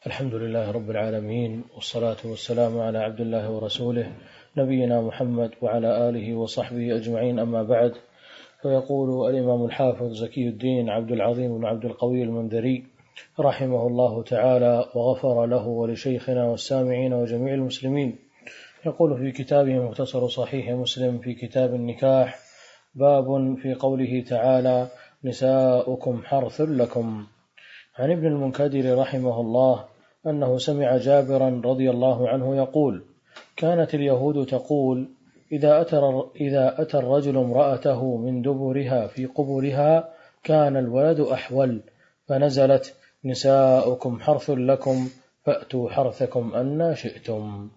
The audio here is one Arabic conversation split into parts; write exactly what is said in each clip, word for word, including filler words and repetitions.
الحمد لله رب العالمين، والصلاة والسلام على عبد الله ورسوله نبينا محمد وعلى آله وصحبه أجمعين، أما بعد. فيقول الإمام الحافظ زكي الدين عبد العظيم بن عبد القوي المنذري رحمه الله تعالى وغفر له ولشيخنا والسامعين وجميع المسلمين، يقول في كتابه مختصر صحيح مسلم في كتاب النكاح: باب في قوله تعالى: نساؤكم حرث لكم. عن ابن المنكدر رحمه الله أنه سمع جابرا رضي الله عنه يقول: كانت اليهود تقول: إذا أتى, إذا أتى الرجل امرأته من دبرها في قبلها كان الولد أحول، فنزلت: نساؤكم حرث لكم فأتوا حرثكم أنى شئتم.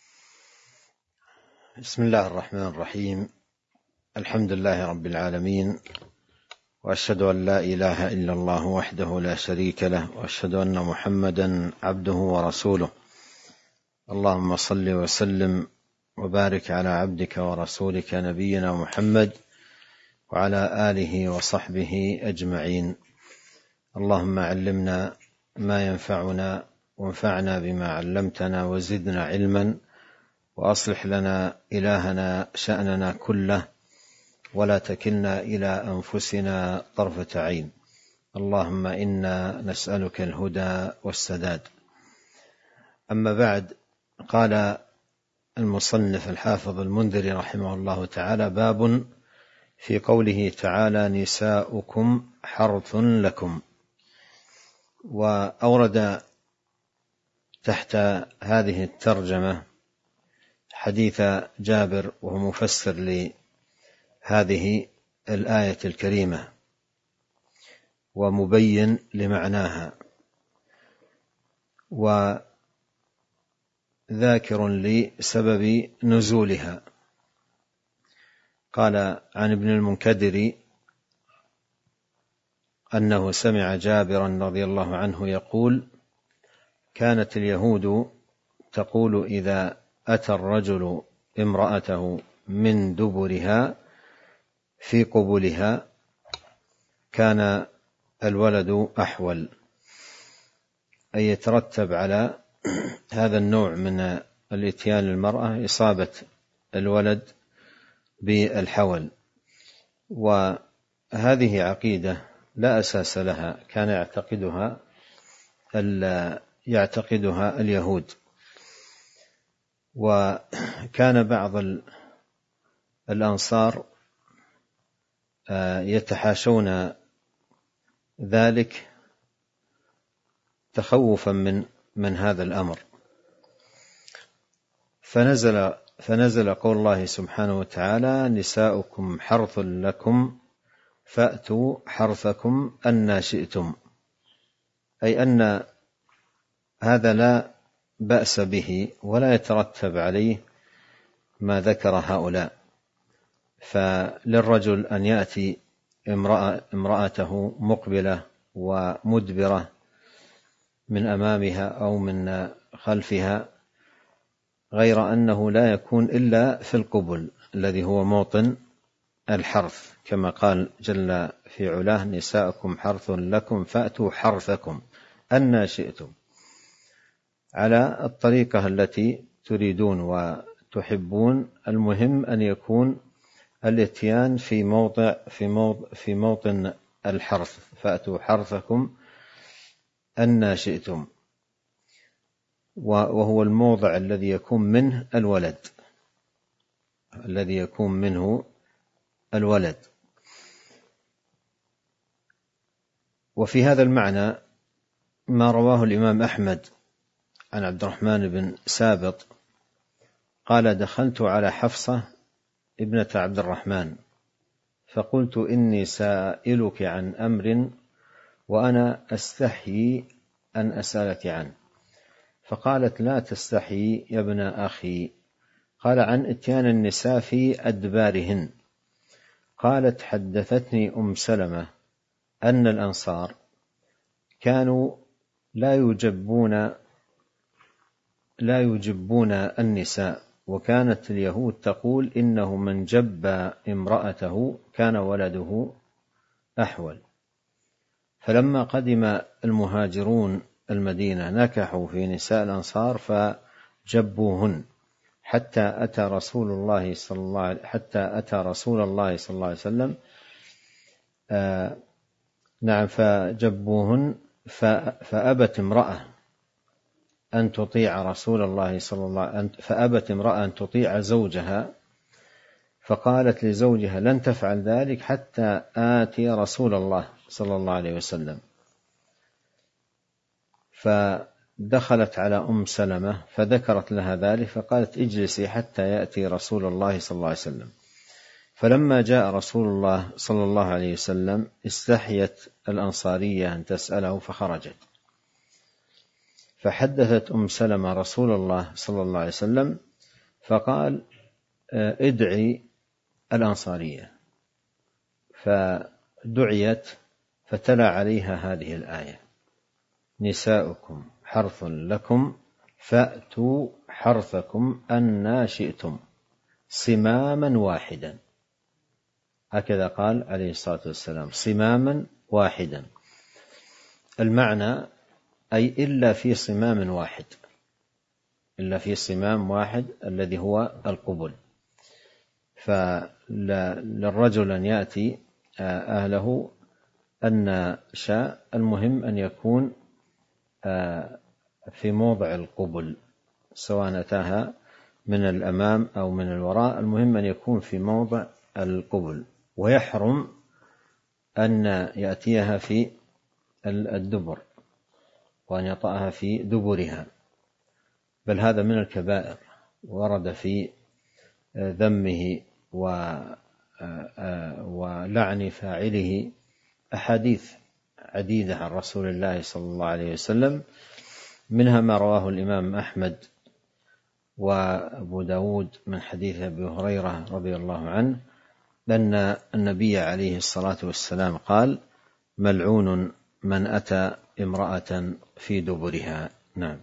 بسم الله الرحمن الرحيم. الحمد لله رب العالمين، وأشهد أن لا إله إلا الله وحده لا شريك له، وأشهد أن محمدا عبده ورسوله. اللهم صل وسلم وبارك على عبدك ورسولك نبينا محمد وعلى آله وصحبه أجمعين. اللهم علمنا ما ينفعنا وانفعنا بما علمتنا وزدنا علما، وأصلح لنا إلهنا شأننا كله، ولا تكلنا إلى أنفسنا طرفة عين. اللهم إنا نسألك الهدى والسداد. أما بعد، قال المصنف الحافظ المنذري رحمه الله تعالى: باب في قوله تعالى: نساؤكم حرث لكم. وأورد تحت هذه الترجمة حديث جابر، وهو مفسر لهذه الآية الكريمة ومبين لمعناها، وذاكر لسبب نزولها. قال عن ابن المنكدر أنه سمع جابرا رضي الله عنه يقول: كانت اليهود تقول: إذا أتى الرجل امرأته من دبرها في قبلها كان الولد أحول، أي يترتب على هذا النوع من الإتيان المرأة إصابة الولد بالحول. وهذه عقيدة لا أساس لها، كان يعتقدها يعتقدها اليهود. وكان بعض الأنصار يتحاشون ذلك تخوفا من من هذا الأمر، فنزل فنزل قول الله سبحانه وتعالى: نساؤكم حرث لكم فأتوا حرثكم أنى شئتم، أي أن هذا لا بأس به ولا يترتب عليه ما ذكر هؤلاء. فللرجل أن يأتي امرأة امرأته مقبلة ومدبرة من أمامها أو من خلفها، غير أنه لا يكون إلا في القبل الذي هو موطن الحرث، كما قال جل في علاه: نساؤكم حرث لكم فأتوا حرثكم أنى شئتم، على الطريقة التي تريدون وتحبون. المهم أن يكون الاتيان في موضع في موضع في موطن الحرث، فأتوا حرثكم أنى شئتم، وهو الموضع الذي يكون منه الولد الذي يكون منه الولد. وفي هذا المعنى ما رواه الإمام أحمد عن عبد الرحمن بن سابط قال: دخلت على حفصة ابنة عبد الرحمن فقلت: إني سائلك عن أمر وأنا أستحيي أن أسألك عنه. فقالت: لا تستحيي يا ابن أخي. قال: عن إتيان النساء في أدبارهن. قالت: حدثتني أم سلمة أن الأنصار كانوا لا يجبون لا يجبون النساء، وكانت اليهود تقول: إنه من جب امرأته كان ولده أحول. فلما قدم المهاجرون المدينة نكحوا في نساء الأنصار فجبوهن حتى أتى رسول الله صلى الله عليه حتى أتى رسول الله صلى الله عليه وسلم آه نعم فجبوهن فأبت امرأة أن تطيع رسول الله صلى الله عليه وسلم فأبت امرأة أن تطيع زوجها، فقالت لزوجها لن تفعل ذلك حتى آتي رسول الله صلى الله عليه وسلم. فدخلت على أم سلمة فذكرت لها ذلك فقالت اجلسي حتى يأتي رسول الله صلى الله عليه وسلم. فلما جاء رسول الله صلى الله عليه وسلم استحيت الأنصارية أن تسأله فخرجت، فحدثت أم سلمة رسول الله صلى الله عليه وسلم فقال ادعي الأنصارية، فدعيت فتلا عليها هذه الآية نساؤكم حرث لكم فأتوا حرثكم أنى شئتم صماما واحدا، هكذا قال عليه الصلاة والسلام صماما واحدا، المعنى أي إلا في صمام واحد، إلا في صمام واحد الذي هو القبل. فللرجل أن يأتي أهله أن شاء، المهم أن يكون في موضع القبل سواء أتاها من الأمام أو من الوراء، المهم أن يكون في موضع القبل، ويحرم أن يأتيها في الدبر وأن يطأها في دبرها، بل هذا من الكبائر، ورد في ذمه ولعن فاعله أحاديث عديدة عن رسول الله صلى الله عليه وسلم، منها ما رواه الإمام أحمد وأبو داود من حديث أبي هريرة رضي الله عنه أن النبي عليه الصلاة والسلام قال ملعون من أتى امرأة في دبرها. نعم.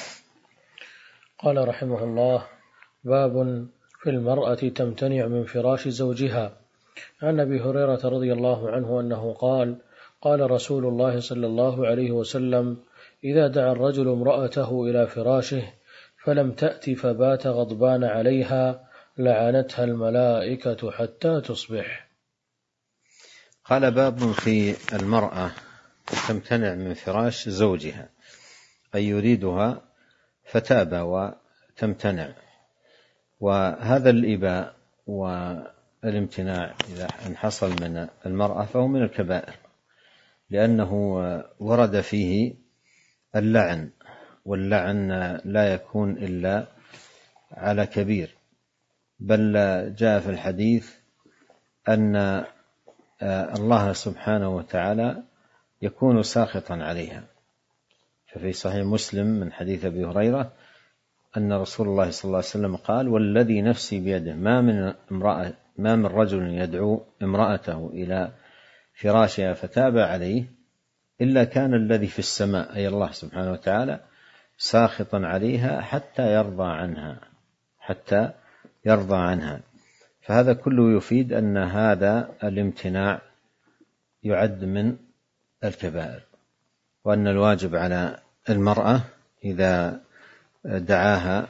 قال رحمه الله: باب في المرأة تمتنع من فراش زوجها. عن أبي هريرة رضي الله عنه أنه قال: قال رسول الله صلى الله عليه وسلم: إذا دعا الرجل امرأته إلى فراشه فلم تأت فبات غضبان عليها لعنتها الملائكة حتى تصبح. قال: باب في المرأة تمتنع من فراش زوجها، أي يريدها فتابى وتمتنع، وهذا الإباء والامتناع إذا حصل من المرأة فهو من الكبائر، لأنه ورد فيه اللعن، واللعن لا يكون إلا على كبير، بل جاء في الحديث أن الله سبحانه وتعالى يكون ساخطا عليها، ففي صحيح مسلم من حديث أبي هريرة أن رسول الله صلى الله عليه وسلم قال: والذي نفسي بيده ما من امرأة ما من رجل يدعو امرأته إلى فراشها فتاب عليه إلا كان الذي في السماء أي الله سبحانه وتعالى ساخطا عليها حتى يرضى عنها حتى يرضى عنها. فهذا كله يفيد أن هذا الامتناع يعد من الكبائر، وأن الواجب على المرأة إذا دعاها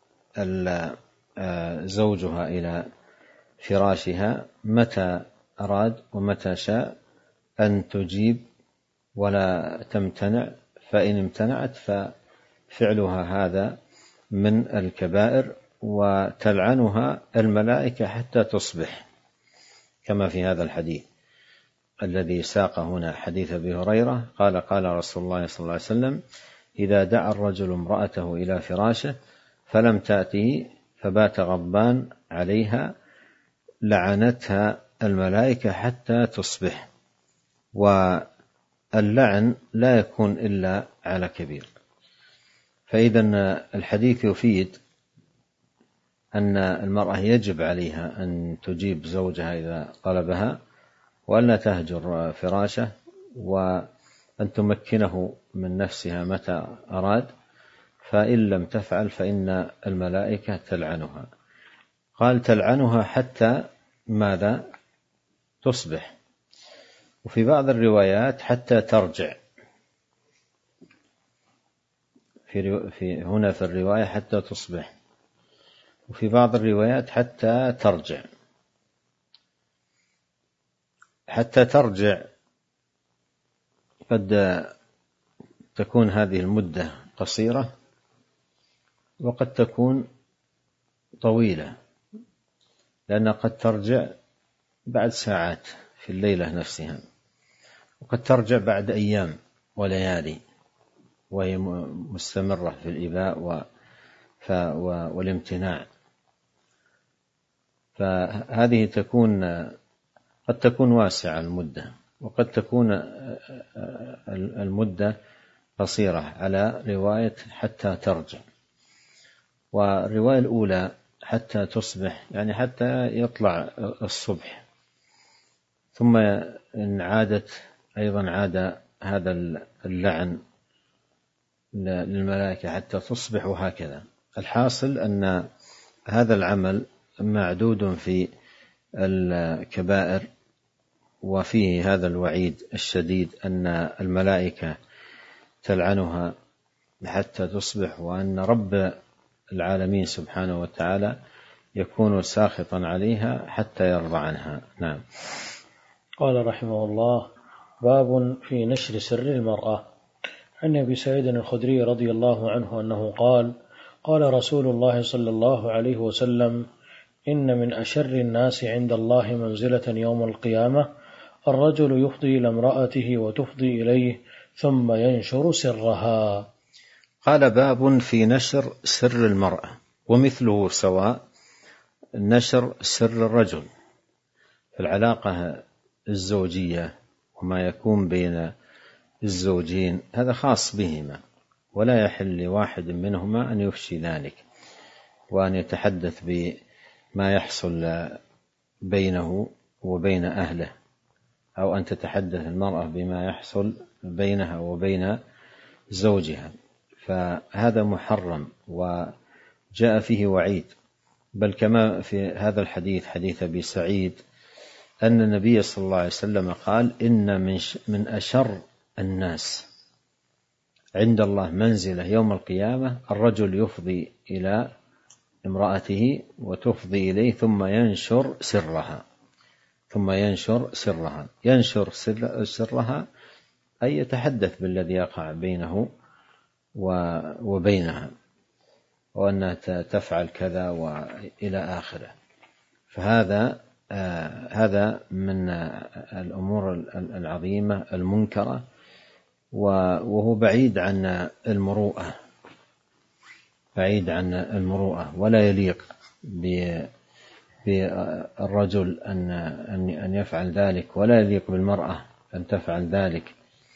زوجها إلى فراشها متى أراد ومتى شاء أن تجيب ولا تمتنع، فإن امتنعت ففعلها هذا من الكبائر، وتلعنها الملائكة حتى تصبح، كما في هذا الحديث الذي ساق هنا حديث أبي هريرة قال: قال رسول الله صلى الله عليه وسلم: إذا دعا الرجل امرأته إلى فراشه فلم تأته فبات غضبان عليها لعنتها الملائكة حتى تصبح. واللعن لا يكون إلا على كبير، فإذا الحديث يفيد أن المرأة يجب عليها أن تجيب زوجها إذا طلبها، وأن لا تهجر فراشه، وأن تمكنه من نفسها متى أراد، فإن لم تفعل فإن الملائكة تلعنها. قال: تلعنها حتى ماذا؟ تصبح. وفي بعض الروايات حتى ترجع. في في هنا في الرواية حتى تصبح، وفي بعض الروايات حتى ترجع. حتى ترجع قد تكون هذه المدة قصيرة وقد تكون طويلة، لأنها قد ترجع بعد ساعات في الليلة نفسها، وقد ترجع بعد أيام وليالي وهي مستمرة في الإباء والامتناع. فهذه تكون قد تكون واسعة المدة، وقد تكون المدة قصيرة على رواية حتى ترجع. والرواية الأولى حتى تصبح يعني حتى يطلع الصبح، ثم إن عادت أيضا عاد هذا اللعن للملائكة حتى تصبح، وهكذا. الحاصل أن هذا العمل معدود في الكبائر، وفيه هذا الوعيد الشديد أن الملائكة تلعنها حتى تصبح، وأن رب العالمين سبحانه وتعالى يكون ساخطا عليها حتى يرضى عنها. نعم. قال رحمه الله: باب في نشر سر المرأة. عن أبي سعيد الخدري رضي الله عنه أنه قال: قال رسول الله صلى الله عليه وسلم: إن من أشر الناس عند الله منزلة يوم القيامة الرجل يفضي إلى امرأته وتفضي إليه ثم ينشر سرها. قال: باب في نشر سر المرأة، ومثله سواء نشر سر الرجل في العلاقة الزوجية وما يكون بين الزوجين، هذا خاص بهما، ولا يحل لواحد منهما أن يفشي ذلك وأن يتحدث بما يحصل بينه وبين أهله، أو أن تتحدث المرأة بما يحصل بينها وبين زوجها، فهذا محرم وجاء فيه وعيد. بل كما في هذا الحديث حديث أبي سعيد أن النبي صلى الله عليه وسلم قال: إن من من أشر الناس عند الله منزلة يوم القيامة الرجل يفضي إلى امرأته وتفضي إليه ثم ينشر سرها ثم ينشر سرها ينشر سر سرها أي يتحدث بالذي يقع بينه وبينها، وأنها تفعل كذا وإلى آخره. فهذا آه هذا من الأمور العظيمة المنكرة، وهو بعيد عن المروءة بعيد عن المروءة ولا يليق بالرجل أن أن يفعل ذلك، ولا يليق بالمرأة أن تفعل ذلك،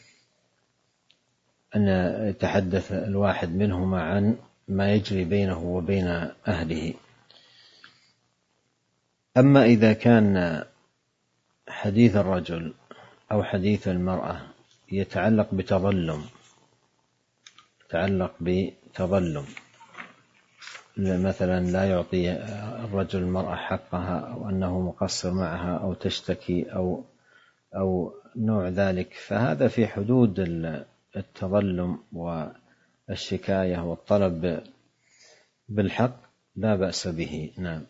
أن يتحدث الواحد منهما عن ما يجري بينه وبين أهله. أما إذا كان حديث الرجل أو حديث المرأة يتعلق بتظلم يتعلق بتظلم مثلا لا يعطي الرجل المرأة حقها، أو أنه مقصر معها، أو تشتكي أو أو نوع ذلك، فهذا في حدود التظلم والشكاية والطلب بالحق لا بأس به. نعم.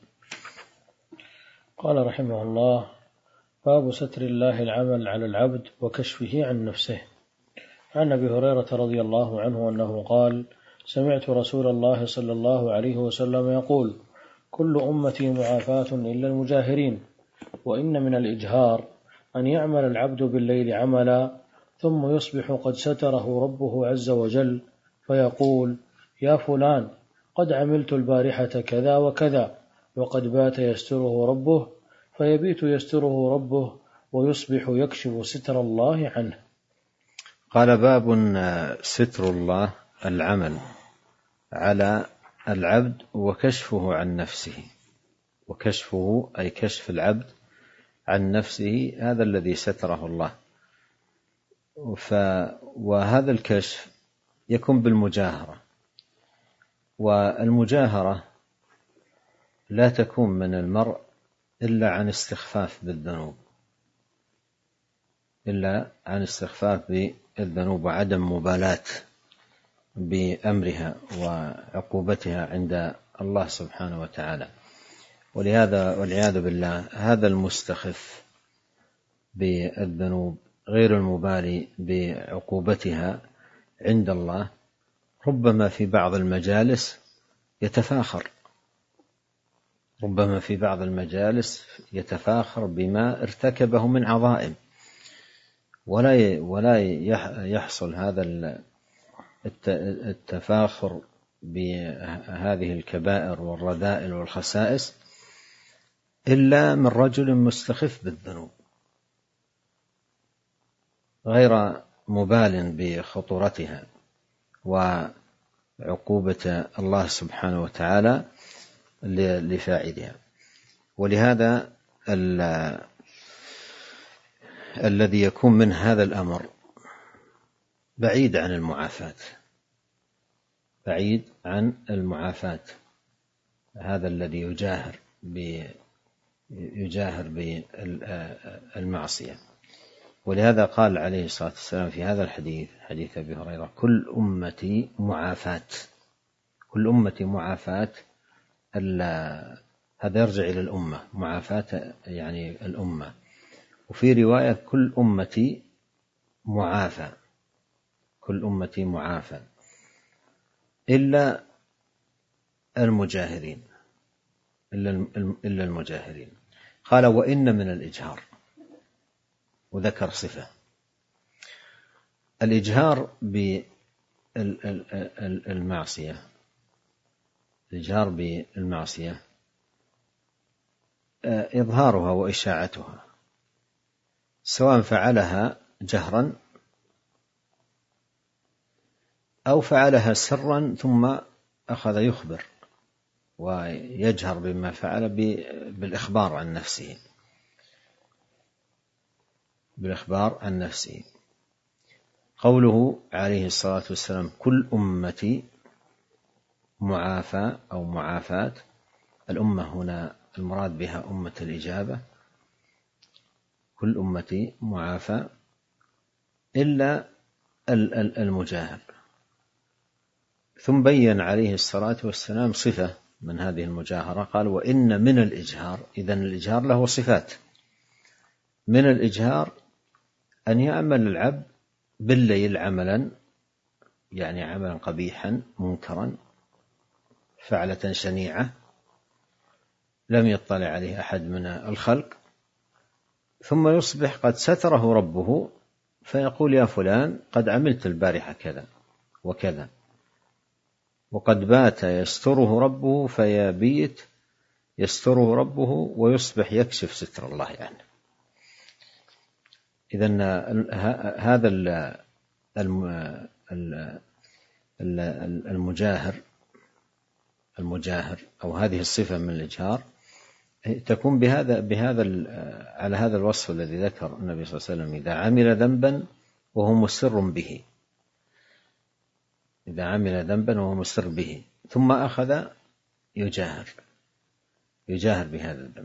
قال رحمه الله: باب ستر الله العمل على العبد وكشفه عن نفسه. عن أبي هريرة رضي الله عنه أنه قال: سمعت رسول الله صلى الله عليه وسلم يقول: كل أمتي معافاة إلا المجاهرين، وإن من الإجهار أن يعمل العبد بالليل عملا ثم يصبح قد ستره ربه عز وجل فيقول: يا فلان قد عملت البارحة كذا وكذا، وقد بات يستره ربه، فيبيت يستره ربه ويصبح يكشف ستر الله عنه. قال: باب ستر الله العمل على العبد وكشفه عن نفسه. وكشفه أي كشف العبد عن نفسه، هذا الذي ستره الله. ف وهذا الكشف يكون بالمجاهرة، والمجاهرة لا تكون من المرء إلا عن استخفاف بالذنوب إلا عن استخفاف بالذنوب وعدم مبالاة بأمرها وعقوبتها عند الله سبحانه وتعالى. ولهذا والعياذ بالله هذا المستخف بالذنوب غير المبالي بعقوبتها عند الله ربما في بعض المجالس يتفاخر ربما في بعض المجالس يتفاخر بما ارتكبه من عظائم، ولا ولا يحصل هذا التفاخر بهذه الكبائر والرذائل والخسائس إلا من رجل مستخف بالذنوب غير مبال بخطورتها وعقوبة الله سبحانه وتعالى لفاعلها. ولهذا الذي يكون من هذا الأمر بعيد عن المعافاة بعيد عن المعافاة هذا الذي يجاهر يجاهر بالمعصية. ولهذا قال عليه الصلاة والسلام في هذا الحديث حديث أبي هريرة: كل أمتي معافاة كل أمتي معافاة. هذا يرجع إلى الأمة، معافاة يعني الأمة. وفي رواية: كل أمتي معافى كل أمتي معافى إلا المجاهرين إلا المجاهرين. قال: وإن من الإجهار، وذكر صفة الإجهار بالمعصية الإجهار بالمعصية إظهارها وإشاعتها، سواء فعلها جهرا أو فعلها سرا ثم أخذ يخبر ويجهر بما فعل بالإخبار عن نفسه بالإخبار عن نفسه. قوله عليه الصلاة والسلام: كل أمتي معافى أو معافاة، الأمة هنا المراد بها أمة الإجابة، كل أمتي معافى إلا المجاهر. ثم بين عليه الصلاة والسلام صفة من هذه المجاهرة، قال: وإن من الإجهار. إذن الإجهار له صفات. من الإجهار أن يعمل العبد بالليل عملا، يعني عملا قبيحا منكرا، فعلة شنيعة لم يطلع عليه أحد من الخلق، ثم يصبح قد ستره ربه فيقول: يا فلان قد عملت البارحة كذا وكذا، وقد بات يستره ربه فيبيت يستره ربه ويصبح يكشف ستر الله عنه. إذن هذا المجاهر المجاهر أو هذه الصفة من الإجهار تكون بهذا بهذا على هذا الوصف الذي ذكر النبي صلى الله عليه وسلم: إذا عمل ذنبا وهو مسر به إذا عمل ذنبا وهو مسر به ثم أخذ يجاهر يجاهر بهذا الذنب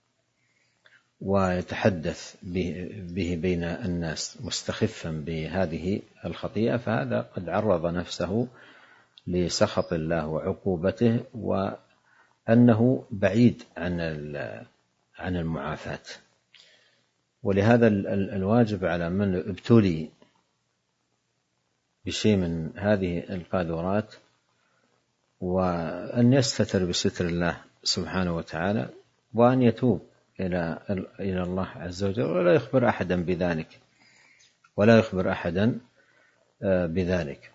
ويتحدث به بين الناس مستخفا بهذه الخطيئة، فهذا قد عرض نفسه لسخط الله وعقوبته، وأنه بعيد عن عن المعافاة. ولهذا الواجب على من ابتلي بشيء من هذه القاذورات وأن يستتر بستر الله سبحانه وتعالى، وأن يتوب إلى إلى الله عز وجل، ولا يخبر أحدا بذلك ولا يخبر أحدا بذلك.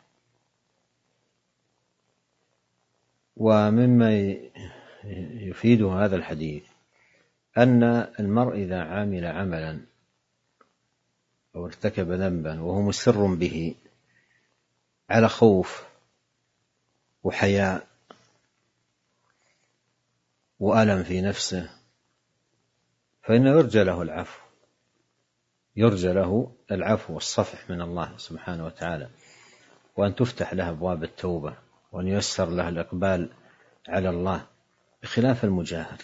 ومما يفيد هذا الحديث أن المرء إذا عمل عملا أو ارتكب ذنبا وهو مسر به على خوف وحياء وألم في نفسه، فإنه يرجى له العفو يرجى له العفو والصفح من الله سبحانه وتعالى، وأن تفتح له أبواب التوبة، وأن ييسر له الإقبال على الله، بخلاف المجاهر.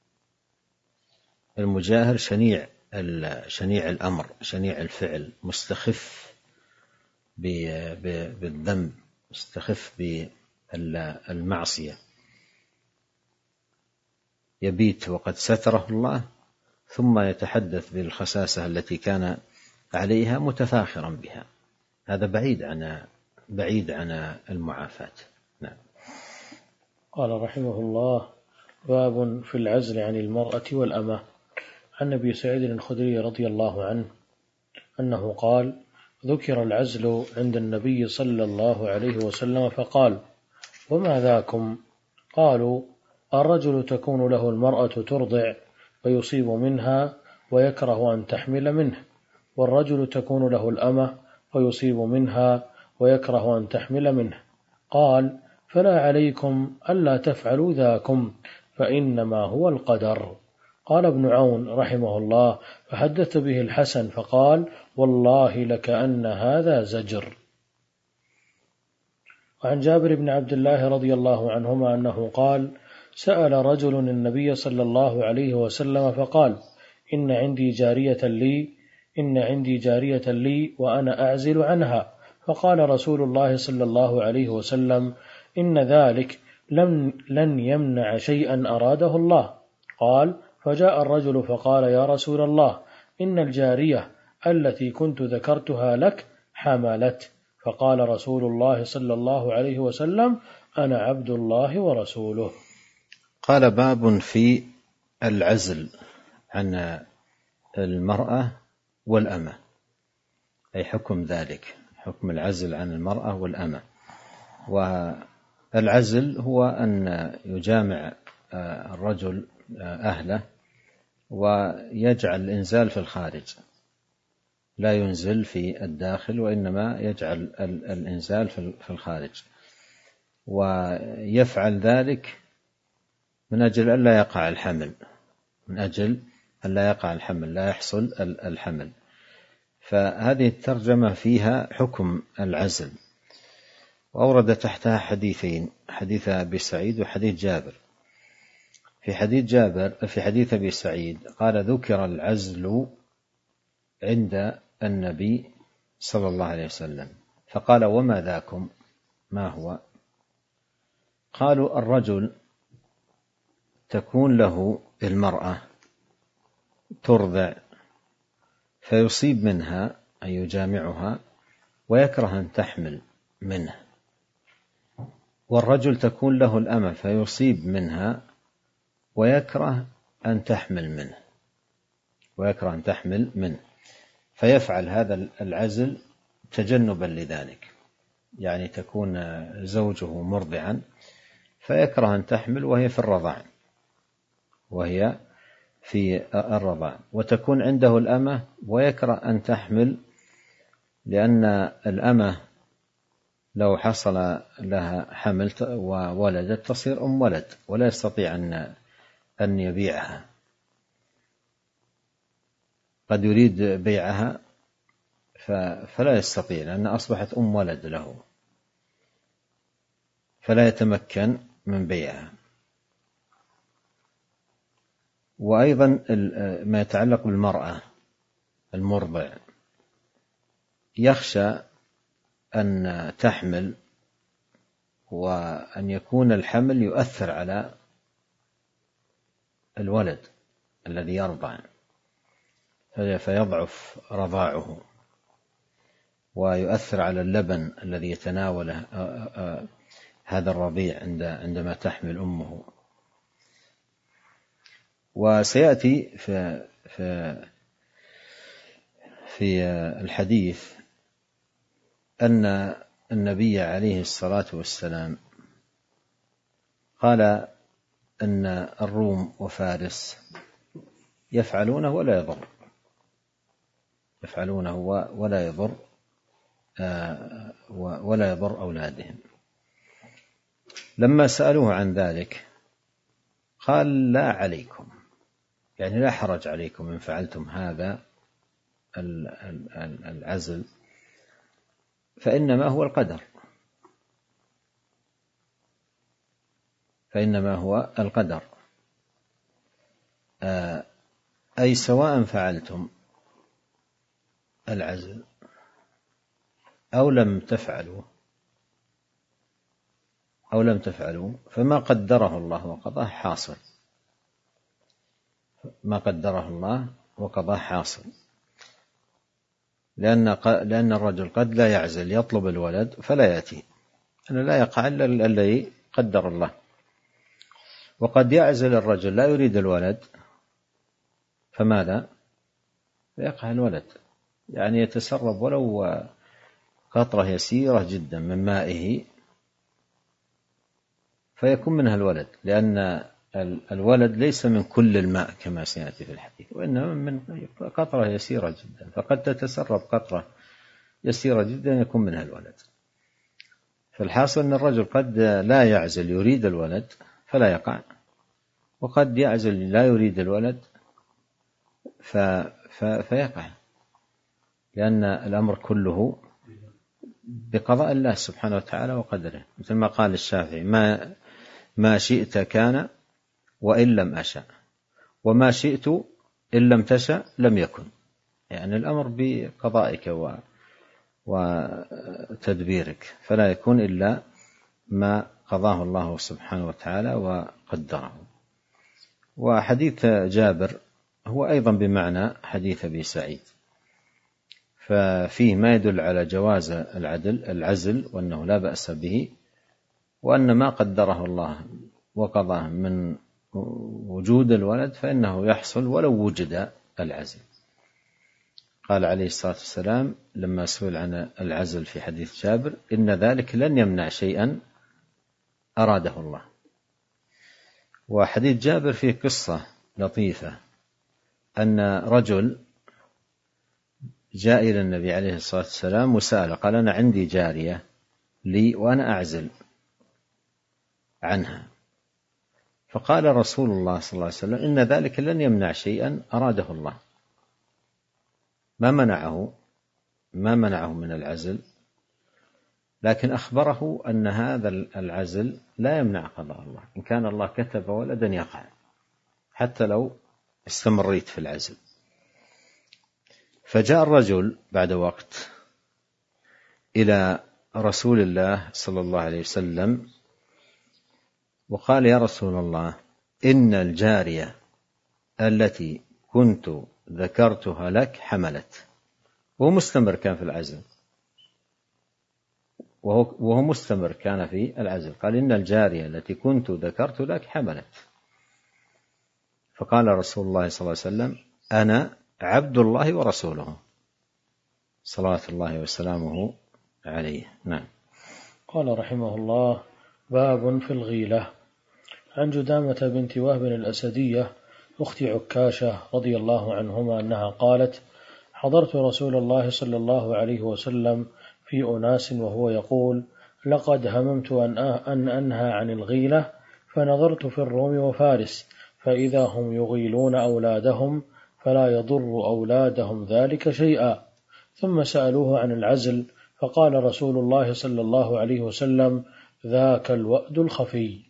المجاهر شنيع شنيع الأمر شنيع الفعل، مستخف بالذنب يستخف بالمعصية، يبيت وقد ستره الله ثم يتحدث بالخساسة التي كان عليها متفاخرا بها، هذا بعيد عن بعيد عن المعافاة. نعم. قال رحمه الله: باب في العزل عن المرأة والأمة. عن أبي سعيد الخدري رضي الله عنه أنه قال: ذكر العزل عند النبي صلى الله عليه وسلم فقال: وما ذاكم؟ قالوا: الرجل تكون له المرأة ترضع فيصيب منها ويكره أن تحمل منه، والرجل تكون له الأمة فيصيب منها ويكره أن تحمل منه. قال: فلا عليكم ألا تفعلوا ذاكم، فإنما هو القدر. قال ابن عون رحمه الله: فحدث به الحسن فقال: والله لكأن هذا زجر. وعن جابر بن عبد الله رضي الله عنهما أنه قال: سأل رجل النبي صلى الله عليه وسلم فقال: إن عندي جارية لي إن عندي جارية لي وأنا أعزل عنها. فقال رسول الله صلى الله عليه وسلم: إن ذلك لم لن يمنع شيئا أراده الله. قال: فجاء الرجل فقال: يا رسول الله، إن الجارية التي كنت ذكرتها لك حملت. فقال رسول الله صلى الله عليه وسلم: أنا عبد الله ورسوله. قال: باب في العزل عن المرأة والأمة، أي حكم ذلك، حكم العزل عن المرأة والأمة. والعزل هو أن يجامع الرجل أهله ويجعل الإنزال في الخارج، لا ينزل في الداخل، وإنما يجعل الإنزال في الخارج، ويفعل ذلك من أجل أن لا يقع الحمل من أجل أن لا يقع الحمل لا يحصل الحمل. فهذه الترجمة فيها حكم العزل، وأورد تحتها حديثين: حديث أبي سعيد وحديث جابر. في حديث جابر في حديث أبي سعيد قال: ذكر العزل عند النبي صلى الله عليه وسلم فقال: وما ذاكم؟ ما هو؟ قالوا: الرجل تكون له المرأة ترضع فيصيب منها أن يجامعها ويكره أن تحمل منه، والرجل تكون له الأمة فيصيب منها ويكره أن تحمل منه ويكره أن تحمل منه فيفعل هذا العزل تجنبا لذلك، يعني تكون زوجه مرضعا فيكره أن تحمل وهي في الرضاع وهي في الرضاع وتكون عنده الأمة ويكره أن تحمل، لأن الأمة لو حصل لها حمل وولدت تصير أم ولد ولا يستطيع أن أن يبيعها، قد يريد بيعها فلا يستطيع لأنها أصبحت أم ولد له، فلا يتمكن من بيعها. وأيضا ما يتعلق بالمرأة المرضع يخشى أن تحمل وأن يكون الحمل يؤثر على الولد الذي يرضع فيضعف رضاعه ويؤثر على اللبن الذي يتناوله هذا الرضيع عندما تحمل أمه. وسيأتي في في في الحديث أن النبي عليه الصلاة والسلام قال أن الروم وفارس يفعلونه ولا يضر يفعلونه ولا يضر ولا يضر أولادهم. لما سألوه عن ذلك قال: لا عليكم، يعني لا حرج عليكم إن فعلتم هذا العزل، فإنما هو القدر فإنما هو القدر أي سواء فعلتم العزل أو لم تفعلوا أو لم تفعلوا فما قدره الله وقضاه حاصل، ما قدره الله وقضاه حاصل، لأن لأن الرجل قد لا يعزل يطلب الولد فلا يأتي، أنه لا يقع إلا الذي قدر الله. وقد يعزل الرجل لا يريد الولد فماذا؟ فيقع الولد، يعني يتسرب ولو قطرة يسيرة جدا من مائه فيكون منها الولد، لأن الولد ليس من كل الماء كما سيأتي في الحديث، وإنما من قطرة يسيرة جدا، فقد تتسرب قطرة يسيرة جدا يكون منها الولد. فالحاصل أن الرجل قد لا يعزل يريد الولد فلا يقع، وقد يعزل لا يريد الولد ف... ف... فيقع، لأن الأمر كله بقضاء الله سبحانه وتعالى وقدره، مثل ما قال الشافعي: ما ما شئت كان وإن لم أشأ، وما شئت إن لم تشأ لم يكن. يعني الأمر بقضائك و... وتدبيرك، فلا يكون إلا ما قضاه الله سبحانه وتعالى وقدره. وحديث جابر هو أيضا بمعنى حديث أبي سعيد، ففيه ما يدل على جواز العدل العزل وأنه لا بأس به، وأن ما قدره الله وقضاه من وجود الولد فإنه يحصل ولو وجد العزل. قال عليه الصلاة والسلام لما سئل عن العزل في حديث جابر: إن ذلك لن يمنع شيئا أراده الله. وحديث جابر فيه قصة لطيفة، أن رجل جاء إلى النبي عليه الصلاة والسلام وسأل، قال: أنا عندي جارية لي وأنا أعزل عنها. فقال رسول الله صلى الله عليه وسلم: إن ذلك لن يمنع شيئا أراده الله. ما منعه ما منعه من العزل، لكن أخبره أن هذا العزل لا يمنع قضاء الله، إن كان الله كتب ولدا يقع حتى لو استمريت في العزل. فجاء الرجل بعد وقت إلى رسول الله صلى الله عليه وسلم وقال: يا رسول الله، إن الجارية التي كنت ذكرتها لك حملت. وهو مستمر كان في العزل، وهو, وهو مستمر كان في العزل، قال: إن الجارية التي كنت ذكرت لك حملت. فقال رسول الله صلى الله عليه وسلم: أنا عبد الله ورسوله صلوات الله وسلامه عليه. نعم. قال رحمه الله: باب في الغيلة. عن جدامة بنت وهب الأسدية أخت عكاشة رضي الله عنهما أنها قالت: حضرت رسول الله صلى الله عليه وسلم في أناس وهو يقول: لقد هممت أن أنهى عن الغيلة، فنظرت في الروم وفارس فإذا هم يغيلون أولادهم فلا يضر أولادهم ذلك شيئا. ثم سألوه عن العزل فقال رسول الله صلى الله عليه وسلم: ذاك الوأد الخفي.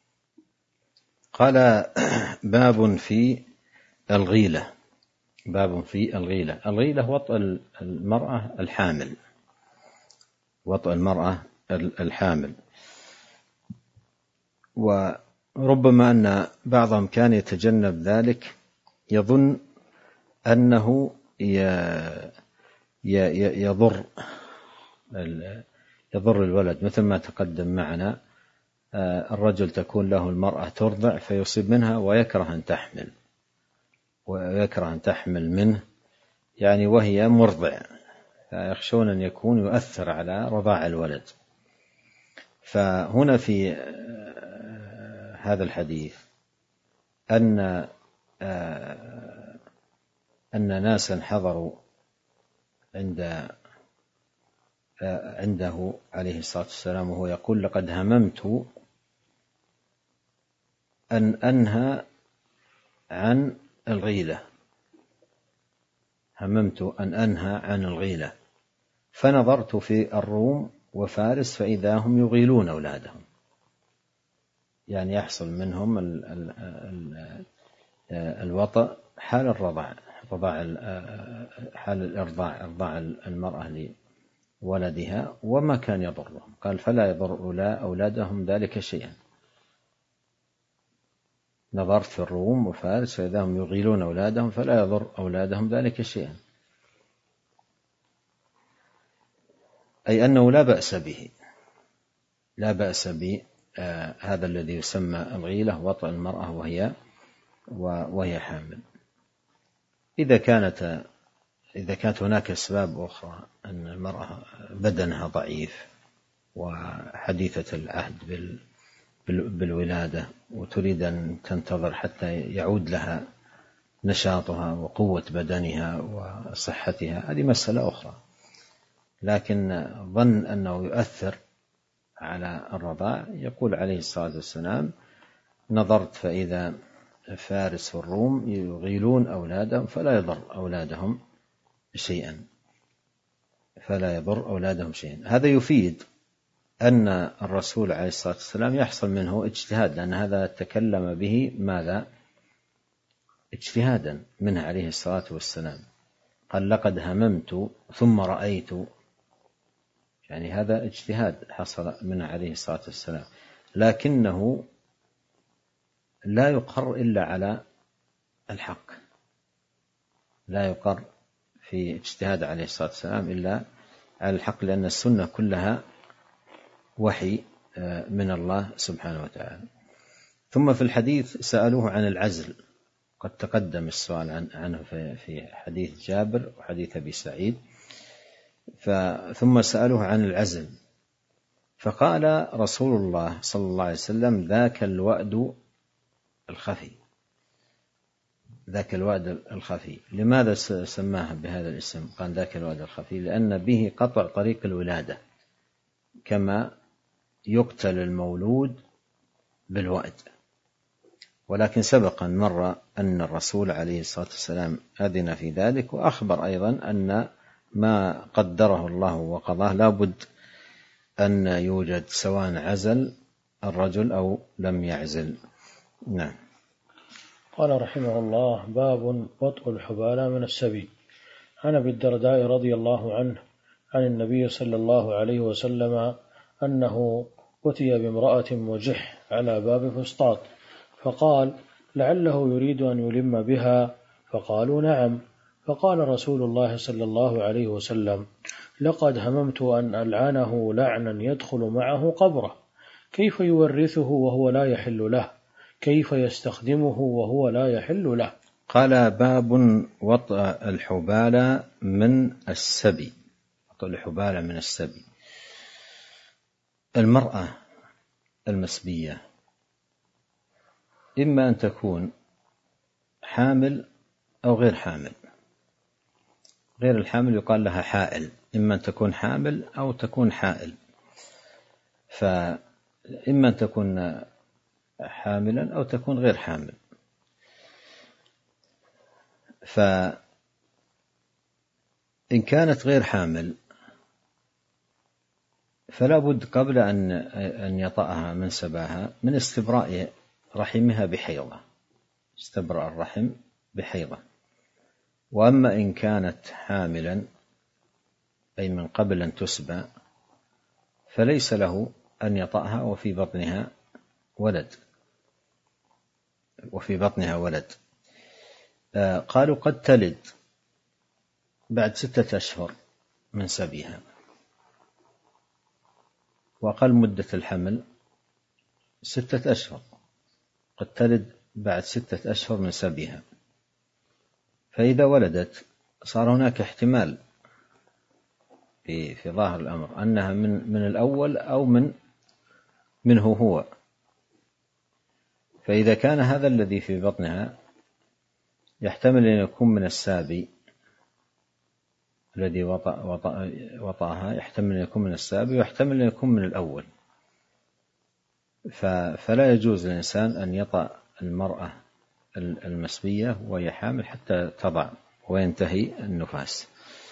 قال: باب في الغيلة. باب في الغيلة. الغيلة وطأ المرأة الحامل، وطأ المرأة الحامل. وربما أن بعضهم كان يتجنب ذلك، يظن أنه يضر يضر الولد، مثل ما تقدم معنا الرجل تكون له المرأة ترضع فيصيب منها ويكره أن تحمل ويكره أن تحمل منه، يعني وهي مرضع، يخشون أن يكون يؤثر على رضاع الولد. فهنا في هذا الحديث أن أن ناسا حضروا عند عنده عليه الصلاة والسلام وهو يقول: لقد هممت أن أنهى عن الغيلة هممت أن أنهى عن الغيلة فنظرت في الروم وفارس فإذا هم يغيلون أولادهم، يعني يحصل منهم ال ال ال الوطأ حال الرضاع، رضاع حال الإرضاع، إرضاع المرأة ولدها وما كان يضرهم، قال فلا يضر أولادهم ذلك شيئا. نظرت في الروم وفارس فإذا هم يغيلون أولادهم فلا يضر أولادهم ذلك شيئا، أي أنه لا بأس به، لا بأس بهذا الذي يسمى الغيلة، وطأ المرأة وهي وهي حامل. إذا كانت إذا كانت هناك أسباب أخرى، أن المرأة بدنها ضعيف وحديثة العهد بالولادة وتريد أن تنتظر حتى يعود لها نشاطها وقوة بدنها وصحتها، هذه مسألة أخرى. لكن ظن أنه يؤثر على الرضاع، يقول عليه الصلاة والسلام: نظرت فإذا فارس والروم يغيلون أولادهم فلا يضر أولادهم شيئا فلا يضر أولادهم شيئا. هذا يفيد أن الرسول عليه الصلاة والسلام يحصل منه اجتهاد، لأن هذا تكلم به ماذا؟ اجتهادا منه عليه الصلاة والسلام. قال: لقد هممت ثم رأيت، يعني هذا اجتهاد حصل منه عليه الصلاة والسلام، لكنه لا يقر إلا على الحق، لا يقر في اجتهاد عليه الصلاة والسلام إلا على الحق، لأن السنة كلها وحي من الله سبحانه وتعالى. ثم في الحديث سألوه عن العزل، قد تقدم السؤال عنه في حديث جابر وحديث أبي سعيد. ثم سألوه عن العزل فقال رسول الله صلى الله عليه وسلم: ذاك الوأد الخفي. ذاك الوأد الخفي. لماذا سماها بهذا الاسم؟ قال ذاك الوأد الخفي لأن به قطع طريق الولادة، كما يقتل المولود بالوأد. ولكن سبق أن مر أن الرسول عليه الصلاة والسلام أذن في ذلك، وأخبر أيضا أن ما قدره الله وقضاه لا بد أن يوجد، سواء عزل الرجل أو لم يعزل. نعم. قال رحمه الله: باب وطء الحبالى من السبي. عن أبي الدرداء رضي الله عنه عن النبي صلى الله عليه وسلم أنه أتي بامرأة مجح على باب فسطاط، فقال: لعله يريد أن يلم بها، فقالوا: نعم. فقال رسول الله صلى الله عليه وسلم: لقد هممت أن ألعنه لعنا يدخل معه قبره، كيف يورثه وهو لا يحل له، كيف يستخدمه وهو لا يحل له. قال: باب وطء الحبالى من السبي. وطء الحبالى من السبي. المرأة المسبية إما أن تكون حامل أو غير حامل. غير الحامل يقال لها حائل، إما أن تكون حامل أو تكون حائل. فإما أن تكون حاملا أو تكون غير حامل. فإن كانت غير حامل فلا بد قبل أن أن يطأها من سباها من استبراء رحمها بحيضة، استبرأ الرحم بحيضة. وأما إن كانت حاملا أي من قبل أن تسبى فليس له أن يطأها وفي بطنها ولد وفي بطنها ولد. آه قالوا: قد تلد بعد ستة أشهر من سبيها، وأقل مدة الحمل ستة أشهر، قد تلد بعد ستة أشهر من سبيها. فإذا ولدت صار هناك احتمال في في ظاهر الأمر أنها من من الأول أو من منه هو. فإذا كان هذا الذي في بطنها يحتمل أن يكون من السابي الذي وطأ وطأ وطأها، يحتمل أن يكون من السابي ويحتمل أن يكون من الأول، فلا يجوز للإنسان أن يطأ المرأة المسبية وهي حامل حتى تضع وينتهي النفاس.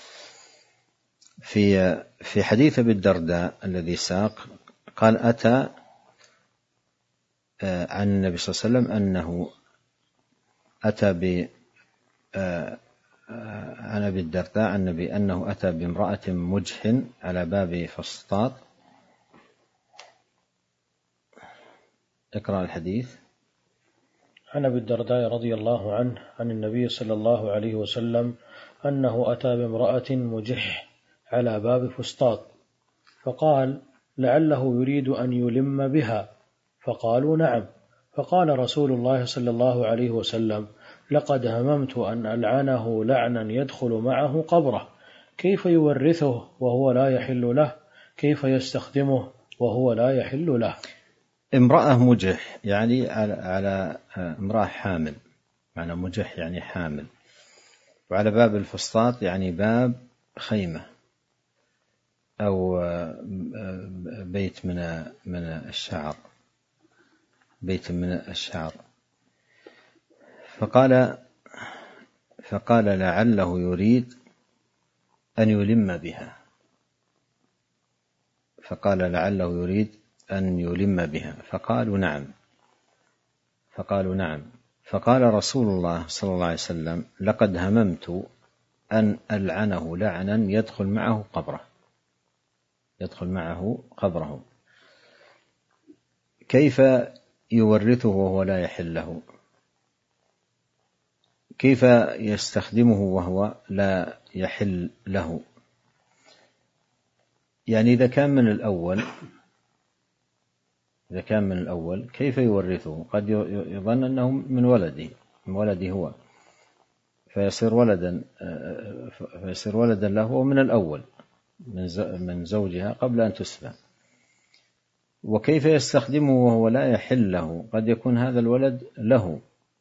في في حديث أبي الدرداء الذي ساق قال: أتى عن النبي صلى الله عليه وسلم أنه أتى عن أبي الدرداء عن النبي أنه أتى بامرأة مجح على باب فسطاط. اقرأ الحديث. عن أبي الدرداء رضي الله عنه عن النبي صلى الله عليه وسلم أنه أتى بامرأة مجح على باب فسطاط فقال لعله يريد أن يلم بها، فقالوا نعم. فقال رسول الله صلى الله عليه وسلم لقد هممت أن ألعنه لعنا يدخل معه قبره، كيف يورثه وهو لا يحل له، كيف يستخدمه وهو لا يحل له. امرأة مجح يعني على, على امرأة حامل، معنى مجح يعني حامل، وعلى باب الفسطاط يعني باب خيمة أو بيت من من الشعر، بيت من الشعر. فقال فقال لعله يريد أن يلم بها، فقال لعله يريد أن يلم بها، فقالوا نعم فقالوا نعم فقال رسول الله صلى الله عليه وسلم لقد هممت أن ألعنه لعنا يدخل معه قبره يدخل معه قبره كيف يورثه وهو لا يحل له، كيف يستخدمه وهو لا يحل له. يعني إذا كان من الأول إذا كان من الأول كيف يورثه؟ قد يظن أنه من ولده من ولده هو، فيصير ولدا فيصير ولدا له من الأول من زوجها قبل أن تسلم. وكيف يستخدمه وهو لا يحل له؟ قد يكون هذا الولد له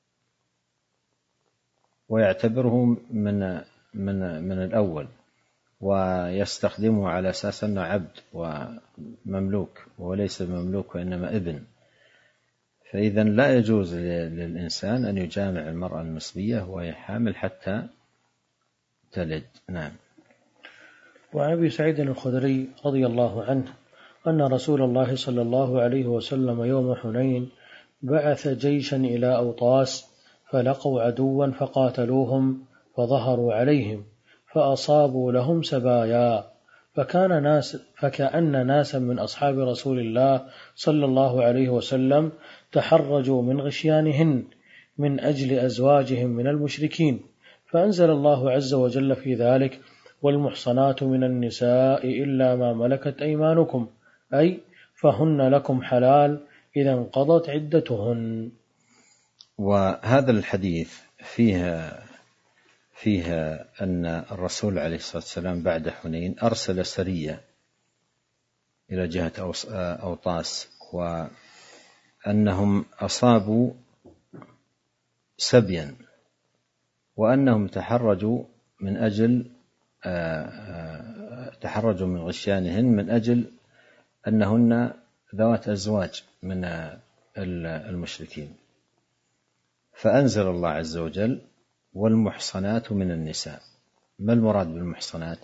ويعتبره من من من الأول ويستخدمه على أساس أنه عبد ومملوك، وهو ليس مملوك وإنما ابن. فإذا لا يجوز للإنسان أن يجامع المرأة المسبية وهي حامل حتى تلد. نعم. وعن أبي سعيد الخدري رضي الله عنه أن رسول الله صلى الله عليه وسلم يوم حنين بعث جيشا إلى أوطاس فلقوا عدوا فقاتلوهم فظهروا عليهم فأصابوا لهم سبايا، فكان ناس فكأن ناسا من أصحاب رسول الله صلى الله عليه وسلم تحرجوا من غشيانهن من أجل أزواجهم من المشركين، فأنزل الله عز وجل في ذلك والمحصنات من النساء إلا ما ملكت أيمانكم، أي فهن لكم حلال إذا انقضت عدتهن. وهذا الحديث فيها فيها أن الرسول عليه الصلاة والسلام بعد حنين أرسل سرية إلى جهة أوطاس، وأنهم أصابوا سبيا، وأنهم تحرجوا من أجل تحرجوا من غشيانهن من أجل أنهن ذوات أزواج من المشركين. فأنزل الله عز وجل والمحصنات من النساء. ما المراد بالمحصنات؟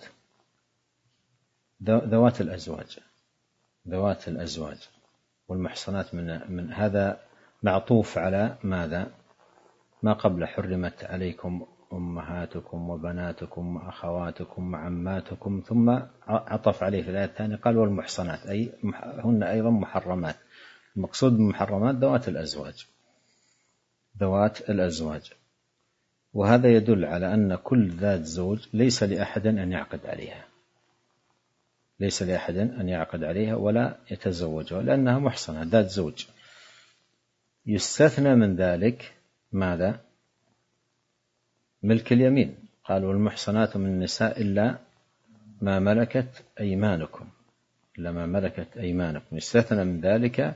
ذوات الأزواج ذوات الأزواج والمحصنات من, من هذا معطوف على ماذا؟ ما قبل حرمت عليكم أمهاتكم وبناتكم وأخواتكم وعماتكم، ثم عطف عليه في الآية الثانية قال والمحصنات، أي هن أيضا محرمات. المقصود بالمحرمات ذوات الأزواج ذوات الأزواج وهذا يدل على أن كل ذات زوج ليس لأحد أن يعقد عليها ليس لأحد أن يعقد عليها ولا يتزوجها، لأنها محصنة ذات زوج. يستثنى من ذلك ماذا؟ ملك اليمين. قال والمحصنات من النساء إلا ما ملكت أيمانكم إلا ما ملكت أيمانكم. يستثنى من ذلك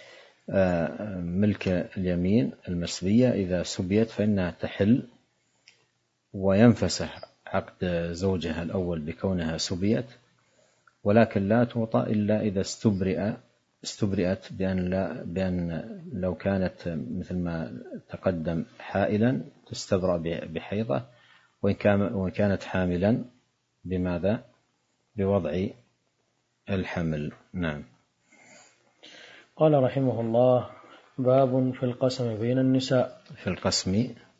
ملك اليمين المسبية، إذا سبيت فإنها تحل وينفسخ عقد زوجها الأول بكونها سبيت، ولكن لا توطأ إلا إذا استبرئ استبرئت بأن, لا بأن لو كانت مثل ما تقدم حائلا تستبرأ بحيضة، وإن كانت حاملا بماذا؟ بوضع الحمل. نعم. قال رحمه الله: باب في القسم بين النساء. في القسم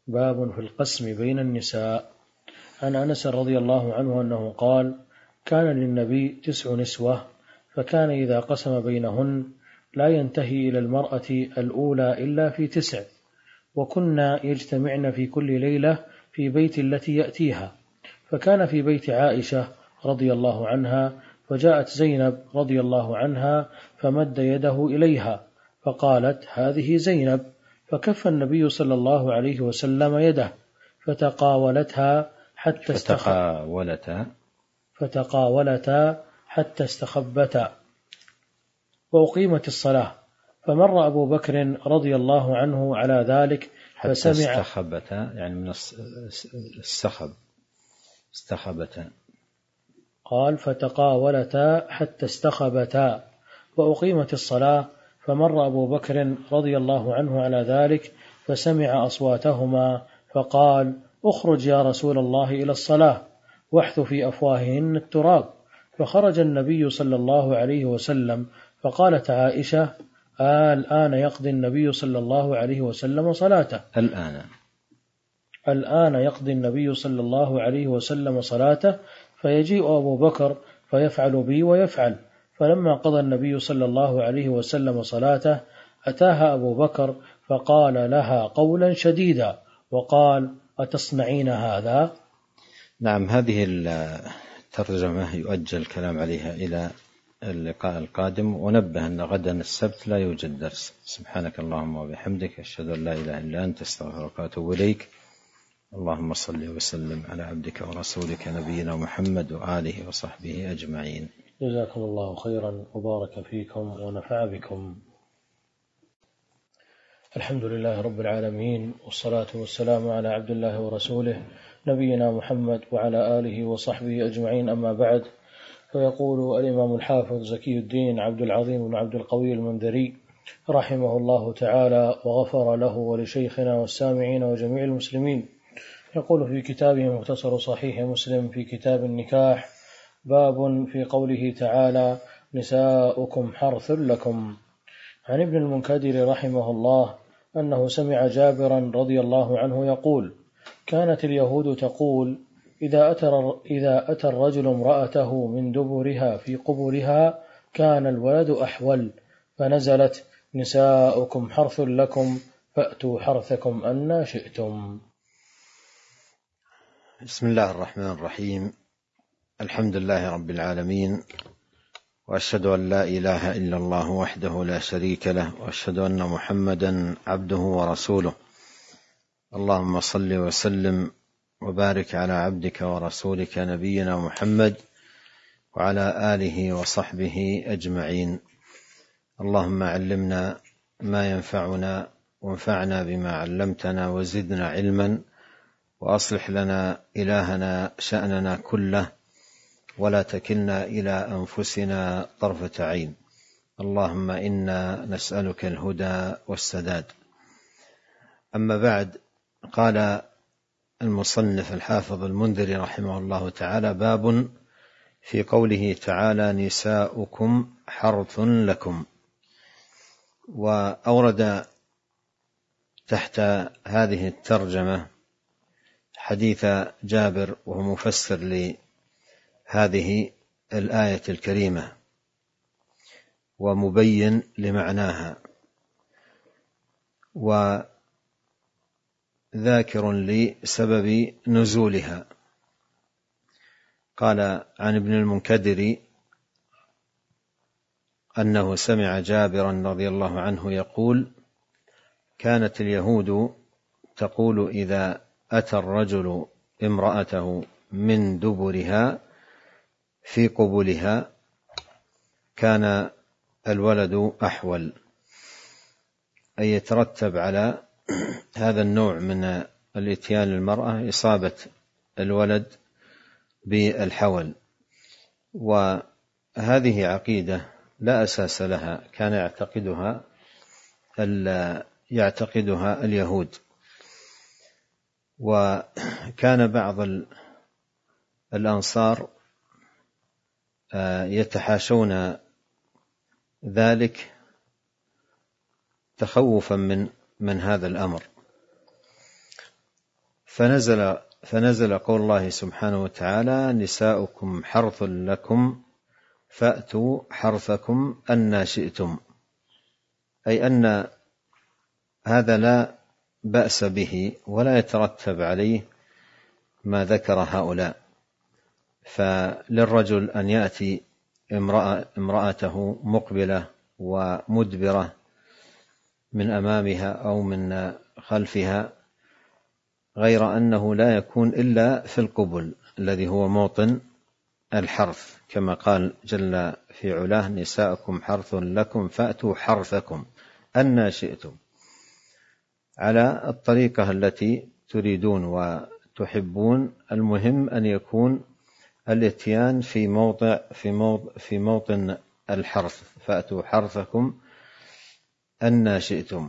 باب في القسم بين النساء. عن أنس رضي الله عنه أنه قال: كان للنبي تسع نسوة، فكان إذا قسم بينهن لا ينتهي إلى المرأة الأولى إلا في تسع، وكنا يجتمعن في كل ليلة في بيت التي يأتيها، فكان في بيت عائشة رضي الله عنها، فجاءت زينب رضي الله عنها فمد يده إليها فقالت: هذه زينب، فكف النبي صلى الله عليه وسلم يده فتقاولتها حتى فتقاولتا فتقاولتا حتى استخبتا، وأقيمت الصلاة، فمر أبو بكر رضي الله عنه على ذلك فسمع. حتى استخبتا يعني من السخب، استخبتا. قال: فتقاولتا حتى استخبتا وأقيمت الصلاة، فمر أبو بكر رضي الله عنه على ذلك فسمع أصواتهما فقال: اخرج يا رسول الله إلى الصلاة، واحث في أفواههن التراب. فخرج النبي صلى الله عليه وسلم، فقالت عائشة: آه الآن يقضي النبي صلى الله عليه وسلم صلاته الآن الآن يقضي النبي صلى الله عليه وسلم صلاته، فيجيء أبو بكر فيفعل بي ويفعل. فلما قضى النبي صلى الله عليه وسلم صلاته أتاها أبو بكر فقال لها قولا شديدا وقال: أتصنعين هذا؟ نعم، هذه الترجمة يؤجل الكلام عليها إلى اللقاء القادم، ونبه أن غدا السبت لا يوجد درس. سبحانك اللهم وبحمدك، أشهد أن لا إله إلا أنت، أستغفرك وأتوب إليك. اللهم صل وسلم على عبدك ورسولك نبينا محمد وآله وصحبه أجمعين. جزاكم الله خيرا وبارك فيكم ونفع بكم. الحمد لله رب العالمين، والصلاة والسلام على عبد الله ورسوله نبينا محمد وعلى آله وصحبه أجمعين، أما بعد. فيقول الإمام الحافظ زكي الدين عبد العظيم بن عبد القوي المنذري رحمه الله تعالى وغفر له ولشيخنا والسامعين وجميع المسلمين، يقول في كتابه مختصر صحيح مسلم في كتاب النكاح: باب في قوله تعالى: نساؤكم حرث لكم. عن ابن المنكدر رحمه الله أنه سمع جابرا رضي الله عنه يقول: كانت اليهود تقول: إذا أتى, إذا أتى الرجل امرأته من دبرها في قبرها كان الولد أحول، فنزلت: نساؤكم حرث لكم فأتوا حرثكم أن شئتم. بسم الله الرحمن الرحيم. الحمد لله رب العالمين، وأشهد أن لا إله إلا الله وحده لا شريك له، وأشهد أن محمدا عبده ورسوله. اللهم صل وسلم وبارك على عبدك ورسولك نبينا محمد وعلى آله وصحبه أجمعين. اللهم علمنا ما ينفعنا، وانفعنا بما علمتنا، وزدنا علما، وأصلح لنا إلهنا شأننا كله، ولا تكلنا إلى أنفسنا طرفة عين. اللهم إنا نسألك الهدى والسداد. أما بعد، قال المصنف الحافظ المنذري رحمه الله تعالى: باب في قوله تعالى: نساؤكم حرث لكم. وأورد تحت هذه الترجمة حديث جابر، وهو مفسر لهذه الآية الكريمة ومبين لمعناها، وذاكر لسبب نزولها. قال عن ابن المنكدر أنه سمع جابرا رضي الله عنه يقول: كانت اليهود تقول: إذا أتى الرجل امرأته من دبرها في قبلها كان الولد أحول، أي يترتب على هذا النوع من الإتيان للمرأة إصابة الولد بالحول. وهذه عقيدة لا أساس لها، كان يعتقدها يعتقدها اليهود. وكان بعض الأنصار يتحاشون ذلك تخوفا من من هذا الأمر. فنزل فنزل قول الله سبحانه وتعالى: نساؤكم حرث لكم فأتوا حرثكم أنى شئتم، أي أن هذا لا بأس به ولا يترتب عليه ما ذكر هؤلاء. فللرجل أن يأتي امرأة امرأته مقبلة ومدبرة من أمامها أو من خلفها، غير أنه لا يكون إلا في القبل الذي هو موطن الحرث، كما قال جل في علاه: نساؤكم حرث لكم فأتوا حرثكم أنى شئتم، على الطريقة التي تريدون وتحبون. المهم أن يكون الاتيان في موضع في موضع في موطن الحرث، فأتوا حرثكم أنى شئتم،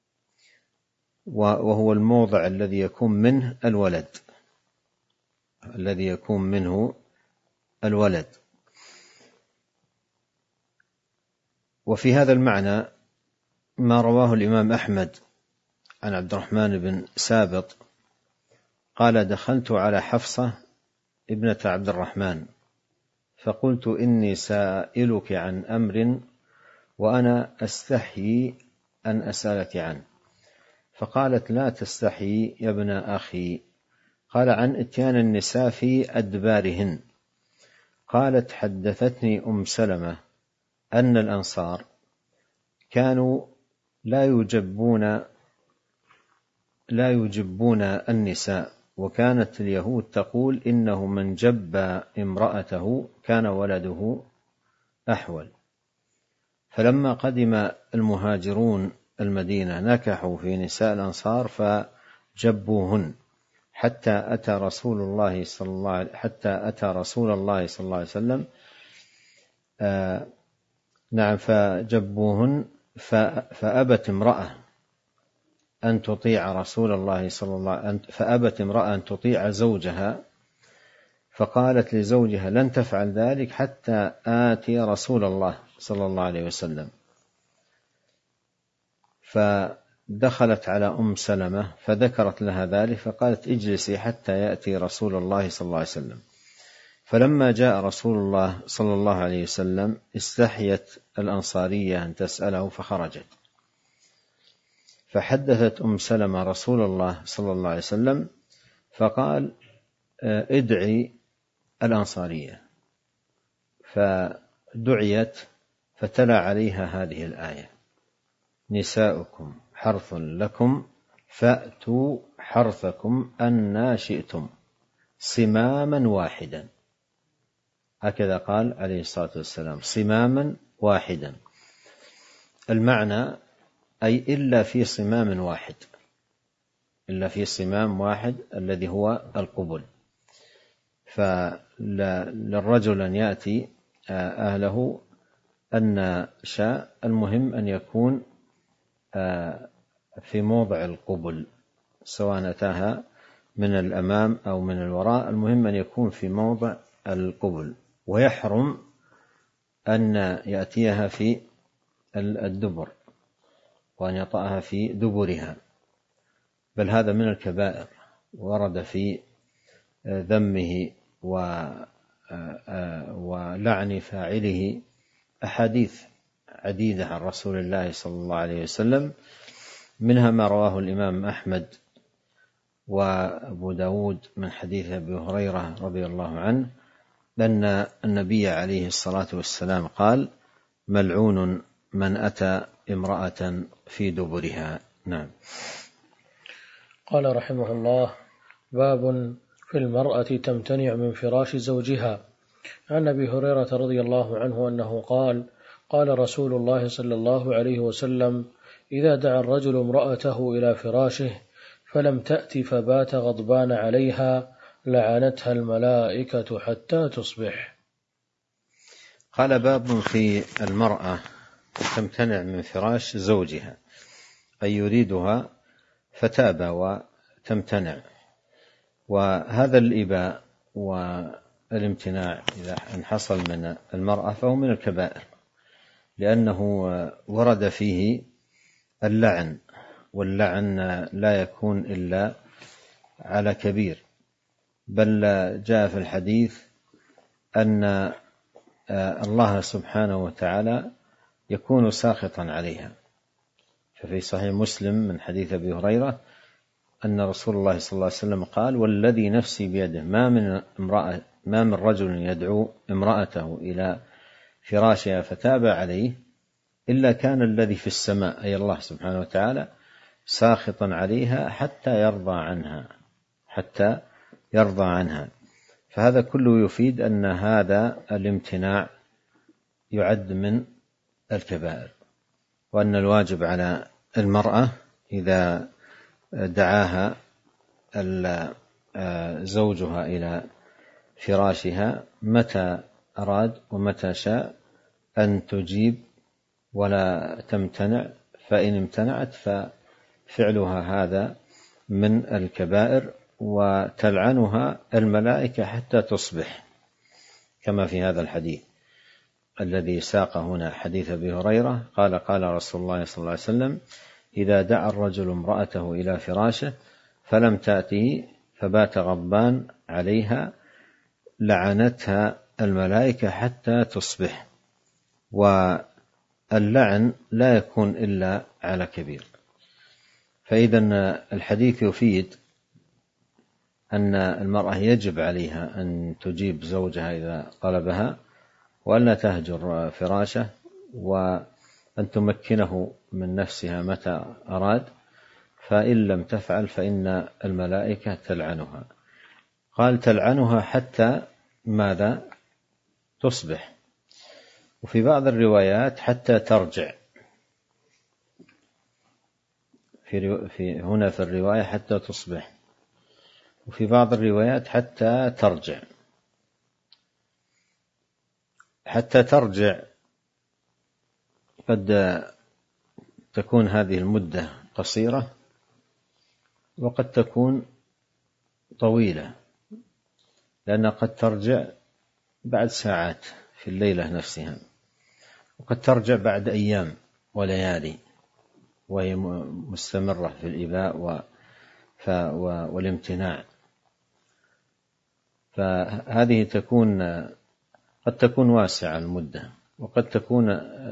وهو الموضع الذي يكون منه الولد الذي يكون منه الولد. وفي هذا المعنى ما رواه الإمام أحمد عن عبد الرحمن بن سابط قال: دخلت على حفصة ابنة عبد الرحمن فقلت: إني سائلك عن أمر وأنا أستحيي أن أسألك عنه. فقالت: لا تستحيي يا ابن أخي. قال: عن إتيان النساء في أدبارهن. قالت: حدثتني أم سلمة أن الأنصار كانوا لا يجبون لا يجبون النساء، وكانت اليهود تقول: إنه من جب امرأته كان ولده أحول. فلما قدم المهاجرون المدينة نكحوا في نساء الأنصار فجبوهن حتى أتى رسول الله صلى الله عليه حتى أتى رسول الله صلى الله عليه وسلم آه نعم فجبوهن فأبت امرأة أن تطيع رسول الله صلى الله عليه وسلم فأبت امرأة أن تطيع زوجها، فقالت لزوجها: لن تفعل ذلك حتى آتي رسول الله صلى الله عليه وسلم. فدخلت على أم سلمة فذكرت لها ذلك، فقالت: اجلسي حتى يأتي رسول الله صلى الله عليه وسلم. فلما جاء رسول الله صلى الله عليه وسلم استحيت الأنصارية أن تسأله فخرجت. فحدثت أم سلمة رسول الله صلى الله عليه وسلم فقال: ادعي الأنصارية. فدعيت فتلا عليها هذه الآية: نساؤكم حرث لكم فأتوا حرثكم أنى شئتم صماما واحدا. هكذا قال عليه الصلاة والسلام: صماما واحدا، المعنى أي إلا في صمام واحد، إلا في صمام واحد الذي هو القبل. فللرجل أن يأتي أهله أن شاء، المهم أن يكون في موضع القبل، سواء أتاها من الأمام أو من الوراء، المهم أن يكون في موضع القبل. ويحرم أن يأتيها في الدبر وأن يطأها في دبرها، بل هذا من الكبائر، ورد في ذمه ولعن فاعله أحاديث عديدة عن رسول الله صلى الله عليه وسلم، منها ما رواه الإمام أحمد وأبو داود من حديث أبي هريرة رضي الله عنه أن النبي عليه الصلاة والسلام قال: ملعون من أتى امرأة في دبرها. نعم. قال رحمه الله: باب في المرأة تمتنع من فراش زوجها. عن أبي هريرة رضي الله عنه أنه قال: قال رسول الله صلى الله عليه وسلم: إذا دعا الرجل امرأته إلى فراشه فلم تأتي فبات غضبان عليها لعنتها الملائكة حتى تصبح. قال: باب في المرأة تمتنع من فراش زوجها، أي يريدها فتابى وتمتنع. وهذا الإباء والامتناع إذا انحصل من المرأة فهو من الكبائر، لأنه ورد فيه اللعن، واللعن لا يكون إلا على كبير، بل جاء في الحديث أن الله سبحانه وتعالى يكون ساخطا عليها. ففي صحيح مسلم من حديث أبي هريرة أن رسول الله صلى الله عليه وسلم قال: والذي نفسي بيده ما من امرأة ما من رجل يدعو امرأته إلى فراشها فتاب عليه إلا كان الذي في السماء أي الله سبحانه وتعالى ساخطا عليها حتى يرضى عنها حتى يرضى عنها. فهذا كله يفيد أن هذا الامتناع يعد من الكبائر، وأن الواجب على المرأة إذا دعاها زوجها إلى فراشها متى أراد ومتى شاء أن تجيب ولا تمتنع، فإن امتنعت ففعلها هذا من الكبائر، وتلعنها الملائكة حتى تصبح، كما في هذا الحديث الذي ساق هنا حديث أبي هريرة قال: قال رسول الله صلى الله عليه وسلم: إذا دعا الرجل امرأته إلى فراشه فلم تأته فبات غضبان عليها لعنتها الملائكة حتى تصبح. واللعن لا يكون إلا على كبير. فإذا الحديث يفيد أن المرأة يجب عليها أن تجيب زوجها إذا طلبها، وأن لا تهجر فراشه، وأن تمكنه من نفسها متى أراد، فإن لم تفعل فإن الملائكة تلعنها. قال: تلعنها حتى ماذا؟ تصبح. وفي بعض الروايات حتى ترجع، في, في هنا في الرواية حتى تصبح، وفي بعض الروايات حتى ترجع. حتى ترجع قد تكون هذه المدة قصيرة وقد تكون طويلة، لأنها قد ترجع بعد ساعات في الليلة نفسها، وقد ترجع بعد أيام وليالي وهي مستمرة في الإباء والامتناع. فهذه تكون قد تكون واسعة المدة، وقد تكون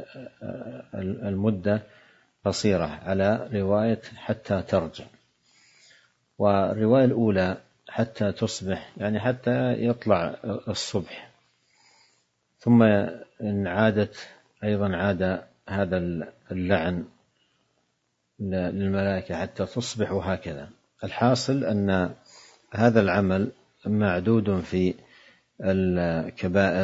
المدة قصيرة على رواية حتى ترجع. والرواية الأولى حتى تصبح يعني حتى يطلع الصبح، ثم إن عادت أيضا عاد هذا اللعن للملائكة حتى تصبح، وهكذا. الحاصل أن هذا العمل معدود في الكبائر،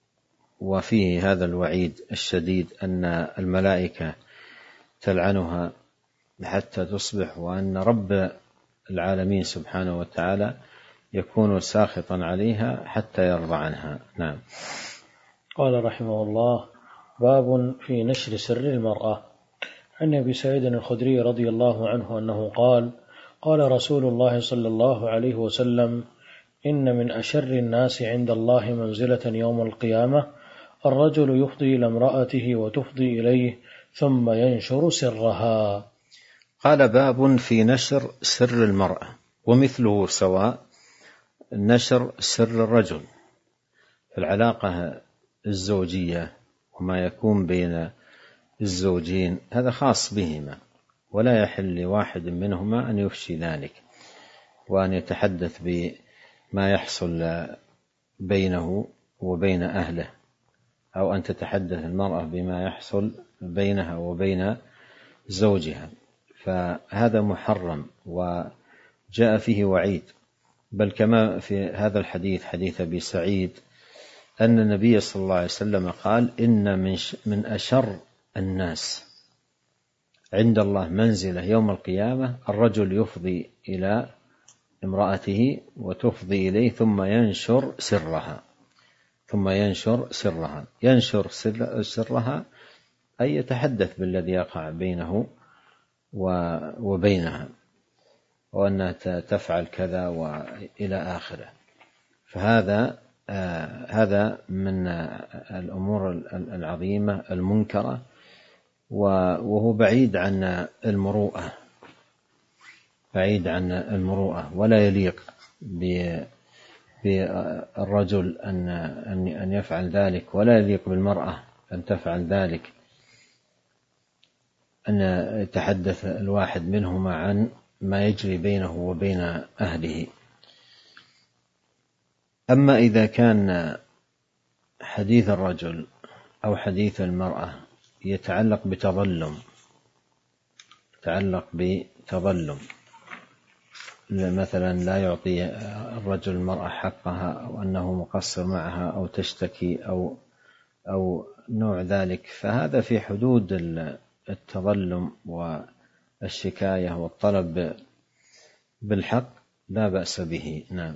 وفيه هذا الوعيد الشديد أن الملائكة تلعنها حتى تصبح، وأن رب العالمين سبحانه وتعالى يكون ساخطا عليها حتى يرضى عنها. نعم. قال رحمه الله: باب في نشر سر المرأة. عن أبي سعيد الخدري رضي الله عنه أنه قال: قال رسول الله صلى الله عليه وسلم: إن من أشر الناس عند الله منزلة يوم القيامة الرجل يفضي إلى امرأته وتفضي إليه ثم ينشر سرها. قال: باب في نشر سر المرأة، ومثله سواء نشر سر الرجل في العلاقة الزوجية وما يكون بين الزوجين، هذا خاص بهما، ولا يحل لواحد منهما أن يفشي ذلك وأن يتحدث بما يحصل بينه وبين أهله، أو أن تتحدث المرأة بما يحصل بينها وبين زوجها، فهذا محرم وجاء فيه وعيد. بل كما في هذا الحديث حديث أبي سعيد أن النبي صلى الله عليه وسلم قال: إن من, من أشر الناس عند الله منزلة يوم القيامة الرجل يفضي إلى امرأته وتفضي إليه ثم ينشر سرها ثم ينشر سرها ينشر سر سرها أي يتحدث بالذي يقع بينه وبينها، وأنها تفعل كذا وإلى آخره. فهذا آه هذا من الأمور العظيمة المنكرة، وهو بعيد عن المروءة. بعيد عن المروءة، ولا يليق بالرجل أن أن يفعل ذلك، ولا يليق بالمرأة أن تفعل ذلك، أن يتحدث الواحد منهما عن ما يجري بينه وبين أهله. أما إذا كان حديث الرجل أو حديث المرأة يتعلق بتظلم يتعلق بتظلم مثلا لا يعطي الرجل المرأة حقها، أو أنه مقصر معها، أو تشتكي، أو أو نوع ذلك، فهذا في حدود التظلم والشكاية والطلب بالحق، لا بأس به. نعم.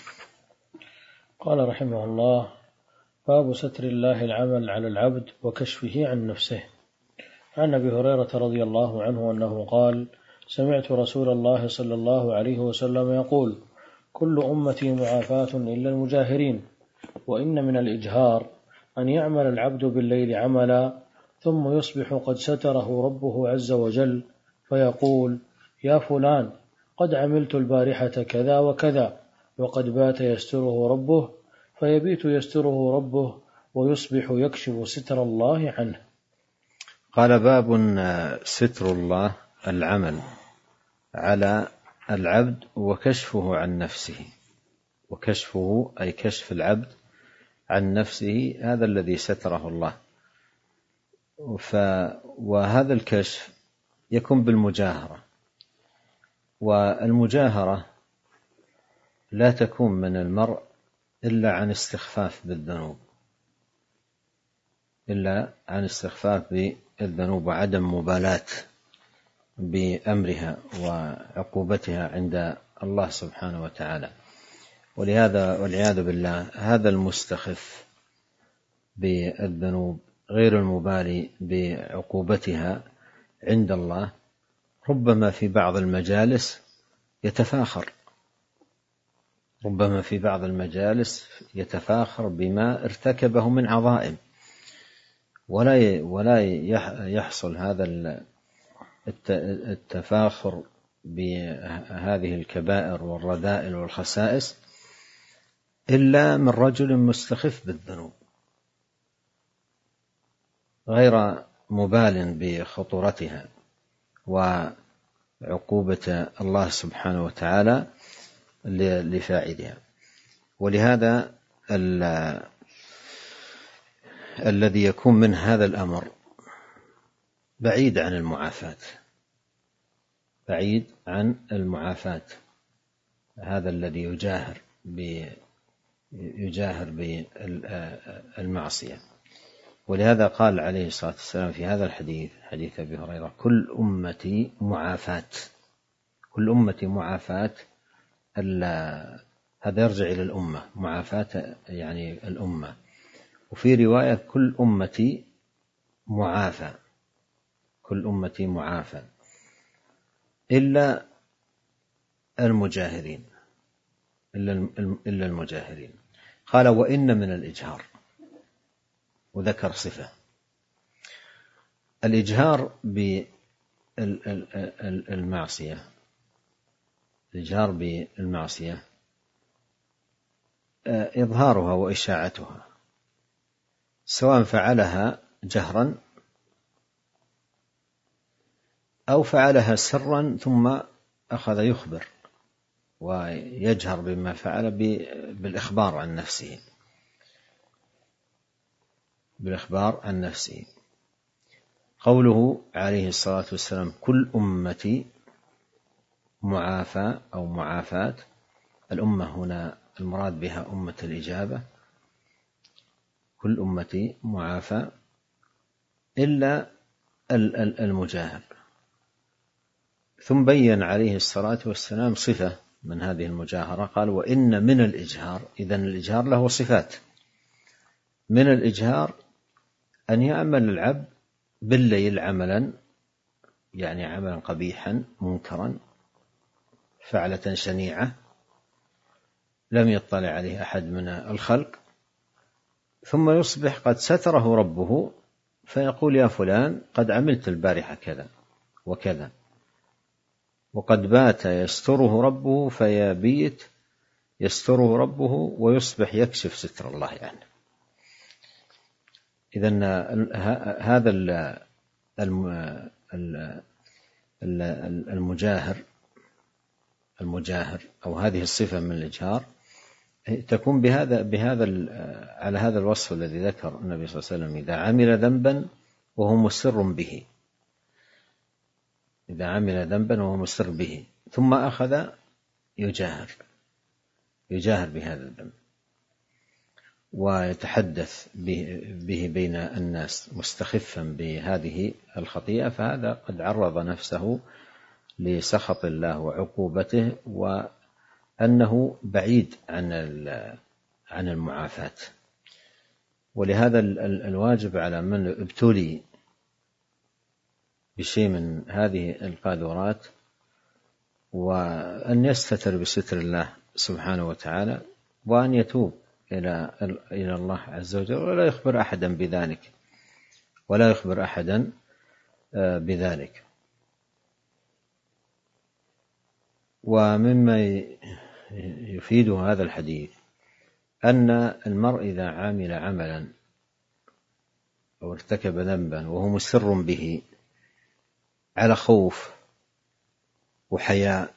قال رحمه الله: باب ستر الله العمل على العبد وكشفه عن نفسه. عن أبي هريرة رضي الله عنه أنه قال: سمعت رسول الله صلى الله عليه وسلم يقول: كل أمتي معافاة إلا المجاهرين، وإن من الإجهار أن يعمل العبد بالليل عملا ثم يصبح قد ستره ربه عز وجل فيقول: يا فلان قد عملت البارحة كذا وكذا، وقد بات يستره ربه، فيبيت يستره ربه ويصبح يكشف ستر الله عنه. قال: باب ستر الله العمل على العبد وكشفه عن نفسه. وكشفه أي كشف العبد عن نفسه، هذا الذي ستره الله. ف وهذا الكشف يكون بالمجاهرة، والمجاهرة لا تكون من المرء إلا عن استخفاف بالذنوب إلا عن استخفاف بالذنوب وعدم مبالاة بأمرها وعقوبتها عند الله سبحانه وتعالى. ولهذا والعياذ بالله هذا المستخف بالذنوب غير المبالي بعقوبتها عند الله ربما في بعض المجالس يتفاخر ربما في بعض المجالس يتفاخر بما ارتكبه من عظائم، ولا ولا يحصل هذا التفاخر بهذه الكبائر والرذائل والخسائس إلا من رجل مستخف بالذنوب غير مبال بخطورتها وعقوبة الله سبحانه وتعالى لفاعلها. ولهذا الذي يكون من هذا الأمر بعيد عن المعافاة بعيد عن المعافاة هذا الذي يجاهر يجاهر بالمعصية. ولهذا قال عليه الصلاة والسلام في هذا الحديث، حديث أبي هريرة: كل أمتي معافاة. كل أمتي معافاة، هذا يرجع إلى الأمة، معافاة يعني الأمة. وفي رواية: كل أمتي معافى كل أمتي معافى إلا المجاهرين إلا المجاهرين. قال: وإن من الإجهار، وذكر صفة الإجهار بالمعصية. الإجهار بالمعصية إظهارها وإشاعتها، سواء فعلها جهرا أو فعلها سرا ثم أخذ يخبر ويجهر بما فعل بالإخبار عن نفسه بالإخبار عن نفسه. قوله عليه الصلاة والسلام: كل أمتي معافى أو معافاة، الأمة هنا المراد بها أمة الإجابة. كل أمتي معافى إلا المجاهر. ثم بين عليه الصلاة والسلام صفة من هذه المجاهرة، قال: وإن من الإجهار. إذن الإجهار له صفات. من الإجهار أن يعمل العبد بالليل عملا، يعني عملا قبيحا منكرا، فعلة شنيعة لم يطلع عليه أحد من الخلق، ثم يصبح قد ستره ربه فيقول: يا فلان قد عملت البارحة كذا وكذا، وقد بات يستره ربه فيبيت يستره ربه ويصبح يكشف ستر الله عنه. إذن هذا المجاهر المجاهر أو هذه الصفة من الإجهار تكون بهذا بهذا على هذا الوصف الذي ذكر النبي صلى الله عليه وسلم: إذا عمل ذنبا وهو مسر به إذا عمل ذنبا وهو مسر به ثم أخذ يجاهر يجاهر بهذا الذنب ويتحدث به بين الناس مستخفا بهذه الخطيئة، فهذا قد عرض نفسه لسخط الله وعقوبته، وأنه بعيد عن عن المعافاة. ولهذا الواجب على من ابتلي بشيء من هذه القاذورات وأن يستتر بستر الله سبحانه وتعالى، وأن يتوب إلى إلى الله عز وجل، ولا يخبر أحدا بذلك ولا يخبر أحدا بذلك. ومما يفيد هذا الحديث أن المرء إذا عمل عملا أو ارتكب ذنبا وهو مسر به على خوف وحياء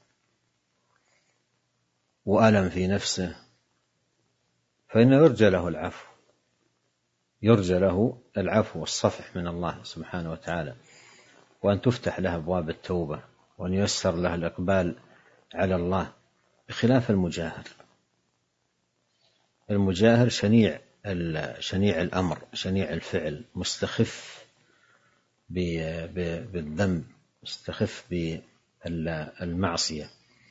وألم في نفسه، فإنه يرجى له العفو يرجى له العفو والصفح من الله سبحانه وتعالى، وأن تفتح له أبواب التوبة، وأن ييسر له الإقبال على الله، بخلاف المجاهر. المجاهر شنيع شنيع الأمر شنيع الفعل، مستخف بالذنب، مستخف بالمعصية،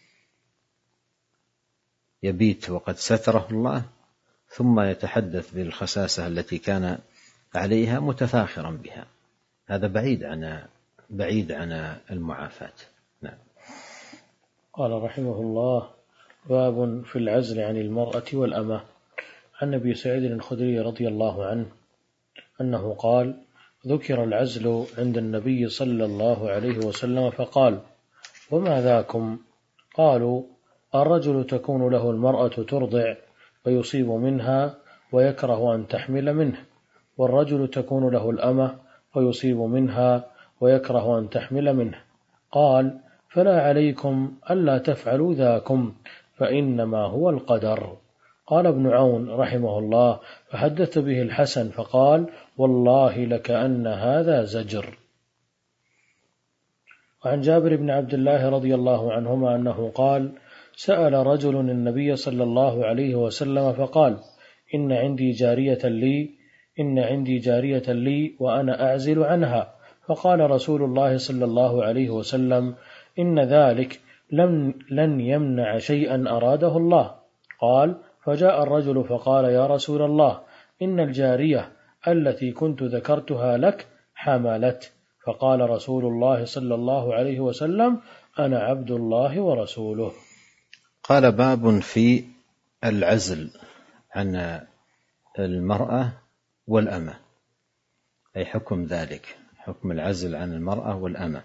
يبيت وقد ستره الله ثم يتحدث بالخساسة التي كان عليها متفاخرا بها. هذا بعيد عن بعيد عن المعافاة. نعم. قال رحمه الله: باب في العزل عن المرأة والأمة. عن أبي سعيد الخدري رضي الله عنه أنه قال: ذكر العزل عند النبي صلى الله عليه وسلم فقال: وما ذاكم؟ قالوا: الرجل تكون له المرأة ترضع فيصيب منها ويكره أن تحمل منه، والرجل تكون له الأمة فيصيب منها ويكره أن تحمل منه. قال: فلا عليكم ألا تفعلوا ذاكم، فإنما هو القدر. قال ابن عون رحمه الله: فحدث به الحسن فقال: والله لكأن هذا زجر. وعن جابر بن عبد الله رضي الله عنهما أنه قال: سأل رجل النبي صلى الله عليه وسلم فقال: إن عندي جارية لي إن عندي جارية لي وأنا أعزل عنها. فقال رسول الله صلى الله عليه وسلم: إن ذلك لم لن يمنع شيئا أراده الله. قال: فجاء الرجل فقال: يا رسول الله، إن الجارية التي كنت ذكرتها لك حملت. فقال رسول الله صلى الله عليه وسلم: أنا عبد الله ورسوله. قال: باب في العزل عن المرأة والأمة، أي حكم ذلك، حكم العزل عن المرأة والأمة.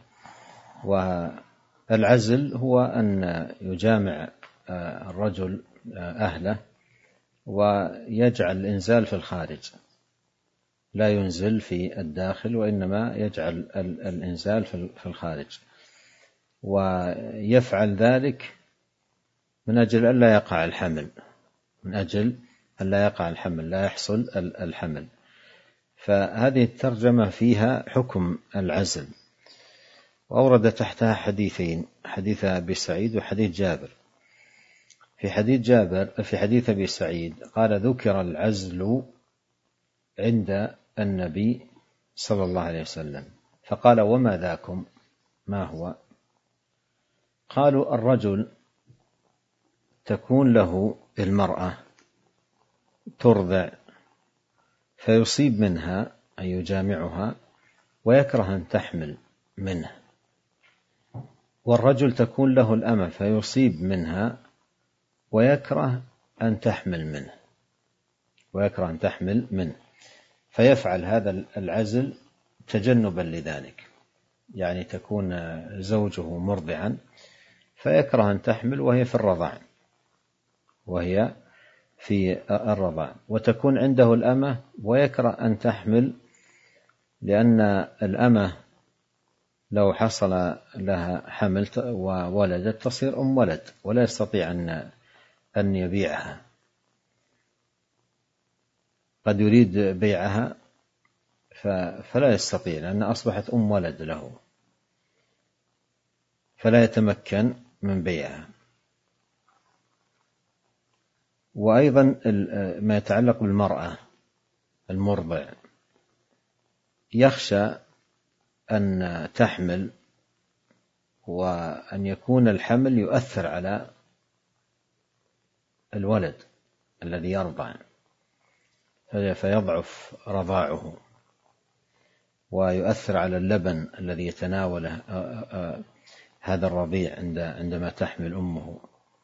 والعزل هو أن يجامع الرجل أهله ويجعل الإنزال في الخارج، لا ينزل في الداخل، وإنما يجعل الإنزال في الخارج، ويفعل ذلك من أجل أن لا يقع الحمل من أجل أن لا يقع الحمل لا يحصل الحمل. فهذه الترجمة فيها حكم العزل، وأورد تحتها حديثين: حديث أبي سعيد وحديث جابر. في حديث جابر في حديث أبي سعيد قال: ذكر العزل عند النبي صلى الله عليه وسلم فقال: وما ذاكم؟ ما هو؟ قالوا: الرجل تكون له المرأة ترضع فيصيب منها أن يجامعها ويكره أن تحمل منه، والرجل تكون له الأمة فيصيب منها ويكره أن تحمل منه ويكره أن تحمل منه فيفعل هذا العزل تجنبا لذلك. يعني تكون زوجه مرضعا فيكره أن تحمل وهي في الرضاع وهي في الرضاع وتكون عنده الأمة ويكره أن تحمل، لأن الأمة لو حصل لها حمل وولدت تصير أم ولد ولا يستطيع أن أن يبيعها، قد يريد بيعها فلا يستطيع لأنها أصبحت أم ولد له فلا يتمكن من بيعها. وأيضا ما يتعلق بالمرأة المرضع يخشى أن تحمل وأن يكون الحمل يؤثر على الولد الذي يرضع فيضعف رضاعه ويؤثر على اللبن الذي يتناوله هذا الرضيع عندما تحمل أمه.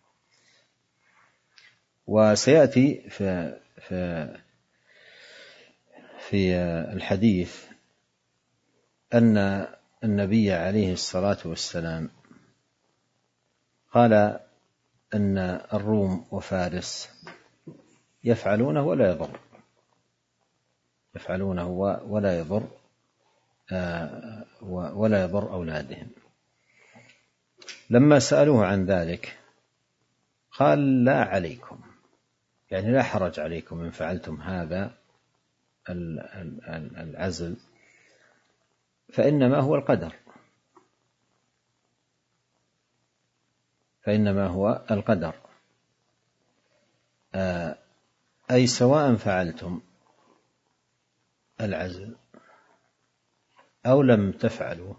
وسيأتي في في في الحديث أن النبي عليه الصلاة والسلام قال أن الروم وفارس يفعلونه ولا يضر يفعلونه ولا يضر ولا يضر أولادهم. لما سألوه عن ذلك قال لا عليكم، يعني لا حرج عليكم إن فعلتم هذا العزل فإنما هو القدر فإنما هو القدر أي سواء فعلتم العزل أو لم تفعلوا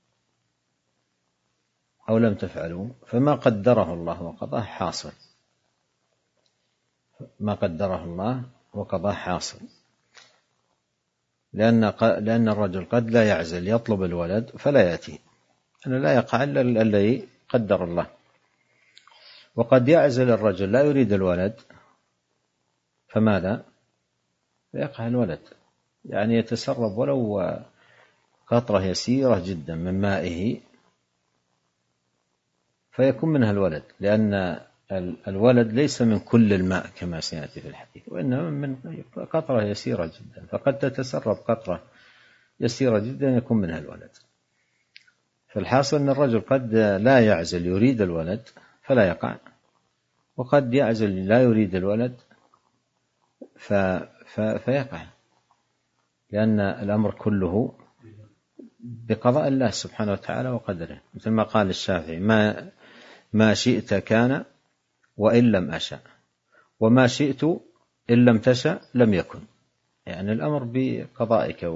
أو لم تفعلوا فما قدره الله وقضاه حاصل ما قدره الله وقضاه حاصل لأن لأن الرجل قد لا يعزل يطلب الولد فلا يأتي، أنه لا يقع إلا الذي قدر الله، وقد يعزل الرجل لا يريد الولد فماذا؟ فيقع الولد، يعني يتسرب ولو قطرة يسيرة جدا من مائه فيكون منها الولد، لأن الولد ليس من كل الماء كما سيأتي في الحديث وإنما من قطرة يسيرة جدا، فقد تتسرب قطرة يسيرة جدا يكون منها الولد. فالحاصل أن الرجل قد لا يعزل يريد الولد فلا يقع، وقد يعزل لا يريد الولد فيقع، لأن الأمر كله بقضاء الله سبحانه وتعالى وقدره، مثل ما قال الشافعي ما ما شئت كان وإن لم أشأ وما شئت إن لم تشأ لم يكن، يعني الأمر بقضائك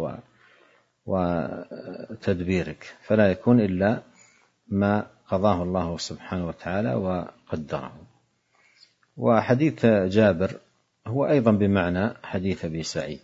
وتدبيرك فلا يكون إلا ما قضاه الله سبحانه وتعالى وقدره. وحديث جابر هو أيضا بمعنى حديث أبي سعيد،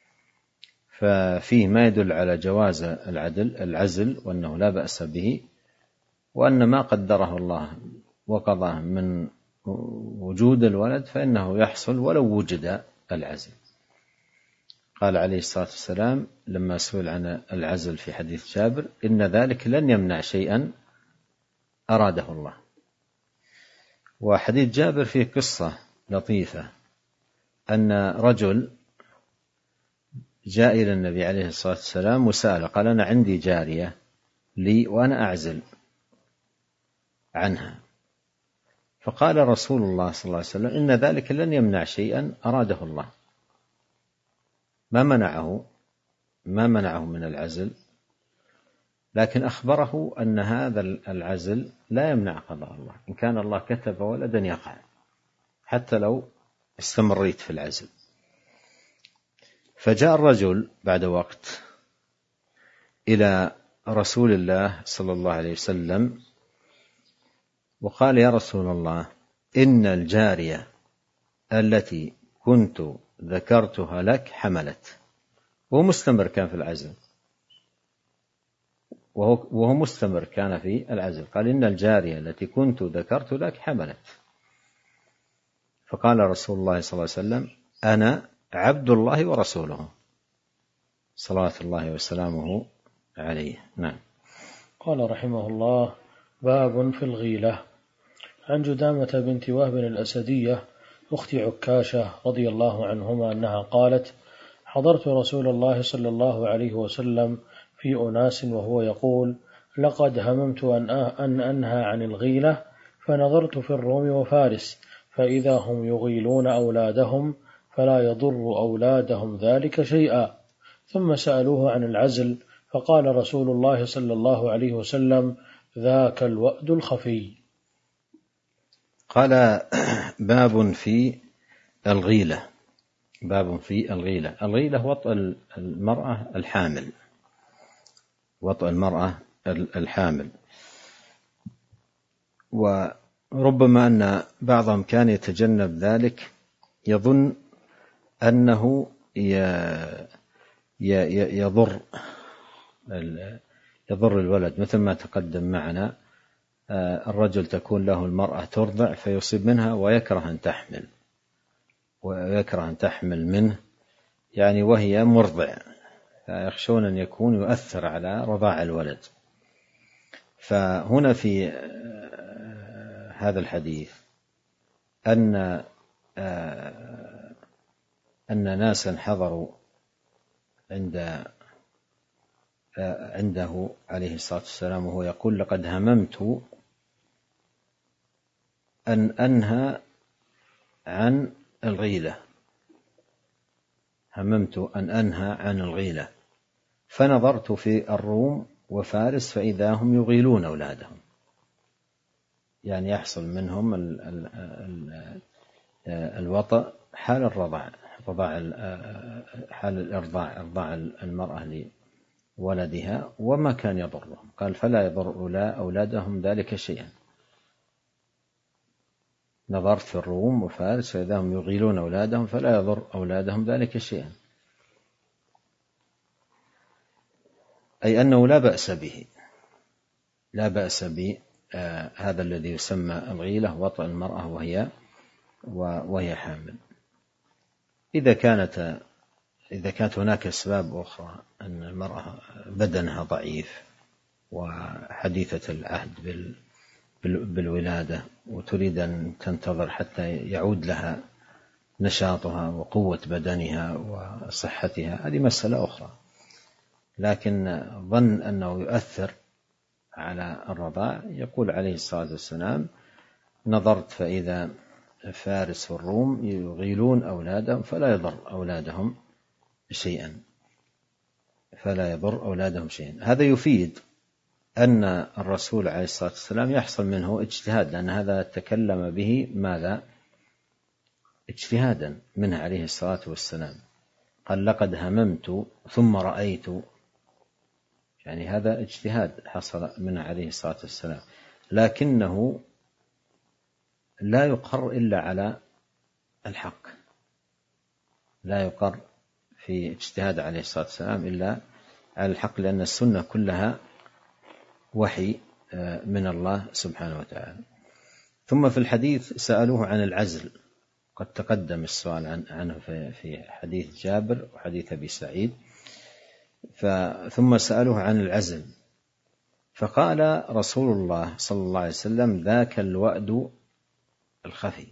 ففيه ما يدل على جواز العدل العزل وأنه لا بأس به، وأن ما قدره الله وقضاه من وجود الولد فإنه يحصل ولو وجد العزل. قال عليه الصلاة والسلام لما سئل عن العزل في حديث جابر إن ذلك لن يمنع شيئا أراده الله. وحديث جابر فيه قصة لطيفة أن رجل جاء إلى النبي عليه الصلاة والسلام وسأل قال أنا عندي جارية لي وأنا أعزل عنها، فقال رسول الله صلى الله عليه وسلم إن ذلك لن يمنع شيئا أراده الله، ما منعه ما منعه من العزل، لكن أخبره أن هذا العزل لا يمنع قضاء الله، إن كان الله كتب ولدا يقع حتى لو استمريت في العزل. فجاء الرجل بعد وقت إلى رسول الله صلى الله عليه وسلم وقال يا رسول الله إن الجارية التي كنت ذكرتها لك حملت، وهو مستمر كان في العزل وهو, وهو مستمر كان في العزل، قال إن الجارية التي كنت ذكرت لك حملت، فقال رسول الله صلى الله عليه وسلم أنا عبد الله ورسوله صلوات الله وسلامه عليه. نعم. قال رحمه الله: باب في الغيلة. عن جدامة بنت وهب الأسدية أخت عكاشة رضي الله عنهما أنها قالت: حضرت رسول الله صلى الله عليه وسلم في أناس وهو يقول: لقد هممت أن أنهى عن الغيلة، فنظرت في الروم وفارس فإذا هم يغيلون أولادهم فلا يضر أولادهم ذلك شيئا. ثم سألوه عن العزل فقال رسول الله صلى الله عليه وسلم: ذاك الوأد الخفي. قال: باب في الغيلة. باب في الغيلة. الغيلة وطأ المرأة الحامل، وطأ المرأة الحامل. وربما أن بعضهم كان يتجنب ذلك، يظن أنه يضر يضر الولد، مثل ما تقدم معنا. الرجل تكون له المرأة ترضع فيصيب منها ويكره أن تحمل ويكره أن تحمل منه، يعني وهي مرضع، فيخشون أن يكون يؤثر على رضاع الولد. فهنا في هذا الحديث أن أن ناسا حضروا عند عنده عليه الصلاة والسلام وهو يقول: لقد هممت أن أنهى عن الغيلة هممت أن أنهى عن الغيلة فنظرت في الروم وفارس فإذا هم يغيلون أولادهم، يعني يحصل منهم ال ال ال الوطأ حال الرضاع، رضاع حال الإرضاع، إرضاع المرأة لولدها، وما كان يضرهم. قال: فلا يضر أولادهم ذلك شيئا. نظرت في الروم وفارس فإذا هم يغيلون أولادهم فلا يضر أولادهم ذلك شيئا، أي أنه لا بأس به، لا بأس بهذا الذي يسمى الغيلة، وطأ المرأة وهي وهي حامل. إذا كانت إذا كانت هناك أسباب أخرى، أن المرأة بدنها ضعيف وحديثة العهد بالولادة وتريد أن تنتظر حتى يعود لها نشاطها وقوة بدنها وصحتها، هذه مسألة أخرى. لكن ظن أنه يؤثر على الرضاع، يقول عليه الصلاة والسلام: نظرت فإذا فارس والروم يغيلون أولادهم فلا يضر أولادهم شيئا فلا يضر أولادهم شيئا. هذا يفيد أن الرسول عليه الصلاة والسلام يحصل منه اجتهاد، لأن هذا تكلم به ماذا؟ اجتهادا منه عليه الصلاة والسلام. قال: لقد هممت ثم رأيت، يعني هذا اجتهاد حصل منه عليه الصلاة والسلام، لكنه لا يقر إلا على الحق، لا يقر في اجتهاد عليه الصلاة والسلام إلا على الحق، لأن السنة كلها وحي من الله سبحانه وتعالى. ثم في الحديث سألوه عن العزل، قد تقدم السؤال عنه في حديث جابر وحديث أبي سعيد. ثم سألوه عن العزل فقال رسول الله صلى الله عليه وسلم: ذاك الوأد الخفي.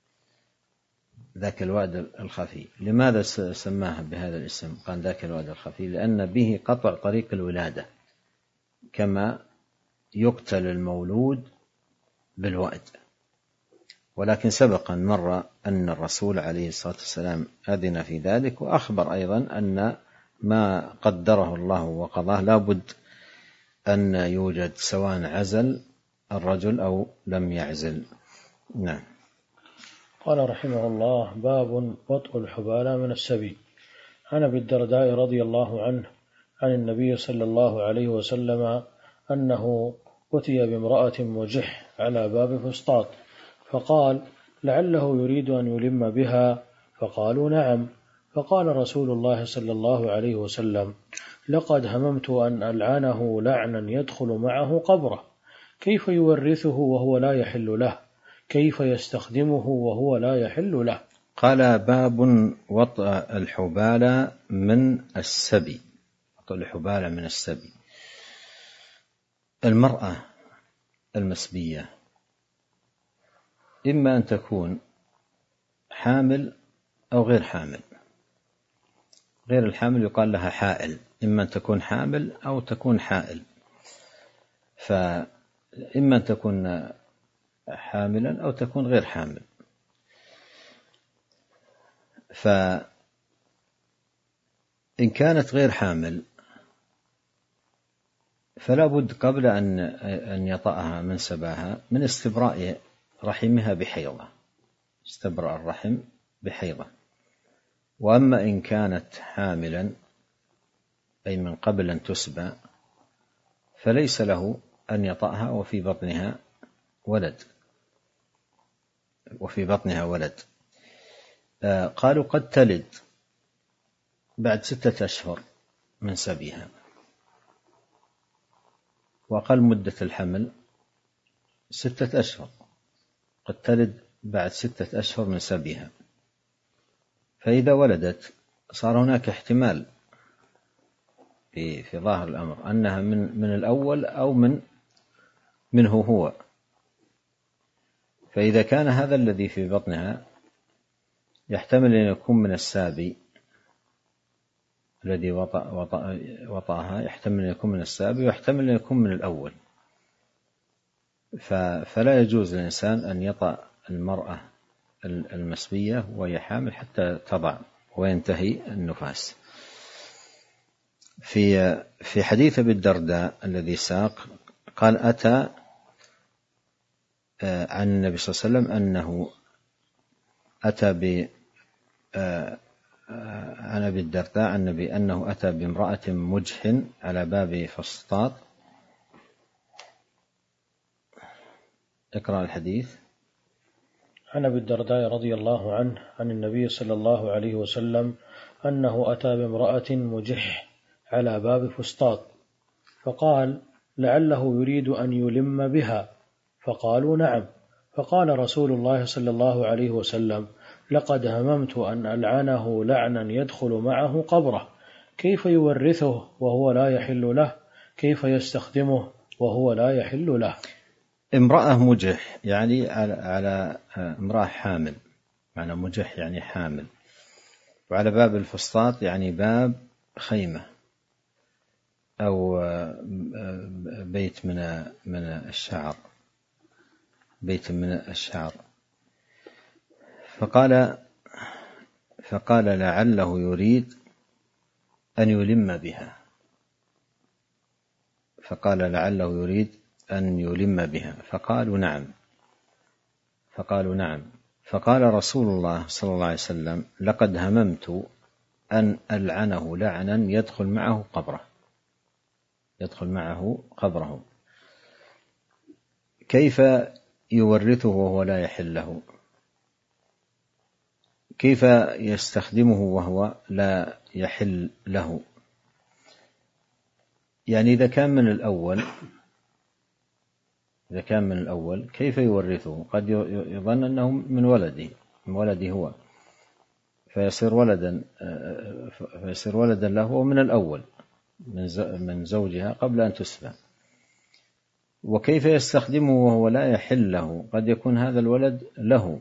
ذاك الوأد الخفي. لماذا سماها بهذا الاسم؟ قال: ذاك الوأد الخفي لأن به قطع طريق الولادة، كما يقتل المولود بالوأد. ولكن سبق أن مر أن الرسول عليه الصلاة والسلام أذن في ذلك، وأخبر أيضا أن ما قدره الله وقضاه لا بد أن يوجد، سواء عزل الرجل أو لم يعزل. نعم. قال رحمه الله: باب وطء الحبالى من السبي. عن أبي الدرداء رضي الله عنه عن النبي صلى الله عليه وسلم أنه أتي بامرأة مجح على باب فسطاط، فقال: لعله يريد أن يلم بها، فقالوا: نعم. فقال رسول الله صلى الله عليه وسلم: لقد هممت أن ألعنه لعنا يدخل معه قبره، كيف يورثه وهو لا يحل له، كيف يستخدمه وهو لا يحل له. قال: باب وطأ الحبالى من السبي. وطأ الحبالى من السبي. المرأة المسبية إما أن تكون حامل أو غير حامل. غير الحامل يقال لها حائل، إما أن تكون حامل أو تكون حائل، فإما أن تكون حاملا أو تكون غير حامل. فإن كانت غير حامل فلا بد قبل أن أن يطأها من سباها من استبراء رحمها بحيضة، استبرأ الرحم بحيضة. وأما إن كانت حاملا أي من قبل أن تسبى فليس له أن يطأها وفي بطنها ولد وفي بطنها ولد. آه قالوا قد تلد بعد ستة أشهر من سبيها، وأقل مدة الحمل ستة أشهر، قد تلد بعد ستة أشهر من سبيها. فإذا ولدت صار هناك احتمال في في ظاهر الأمر أنها من من الأول أو من منه هو. فإذا كان هذا الذي في بطنها يحتمل أن يكون من السابي الذي وطأ وطأ وطأها، يحتمل أن يكون من السابي ويحتمل أن يكون من الأول، فلا يجوز للإنسان أن يطأ المرأة المسبية وهي حامل حتى تضع وينتهي النفاس. في في حديث أبي الدرداء الذي ساق قال أتى عن النبي صلى الله عليه وسلم أنه أتى ب عن أبي الدرداء عن النبي أنه أتى بامرأة مجح على باب فسطاط. اقرأ الحديث. عن أبي الدرداء رضي الله عنه عن النبي صلى الله عليه وسلم أنه أتى بامرأة مجح على باب فسطاط فقال لعله يريد أن يلم بها، فقالوا نعم. فقال رسول الله صلى الله عليه وسلم لقد هممت أن ألعنه لعنا يدخل معه قبره، كيف يورثه وهو لا يحل له، كيف يستخدمه وهو لا يحل له. امرأة مجح يعني على, على امرأة حامل، معنى مجح يعني حامل، وعلى باب الفسطاط يعني باب خيمة أو بيت من من الشعر، بيت من الشعر. فقال فقال لعله يريد أن يلم بها، فقال لعله يريد أن يلم بها، فقالوا نعم فقالوا نعم فقال رسول الله صلى الله عليه وسلم لقد هممت أن ألعنه لعنا يدخل معه قبره يدخل معه قبره كيف يورثه وهو لا يحل له، كيف يستخدمه وهو لا يحل له. يعني إذا كان من الأول إذا كان من الأول كيف يورثه؟ قد يظن أنه من ولده من ولده هو، فيصير ولدا فيصير ولدا له من الأول من زوجها قبل أن تسبى. وكيف يستخدمه وهو لا يحل له؟ قد يكون هذا الولد له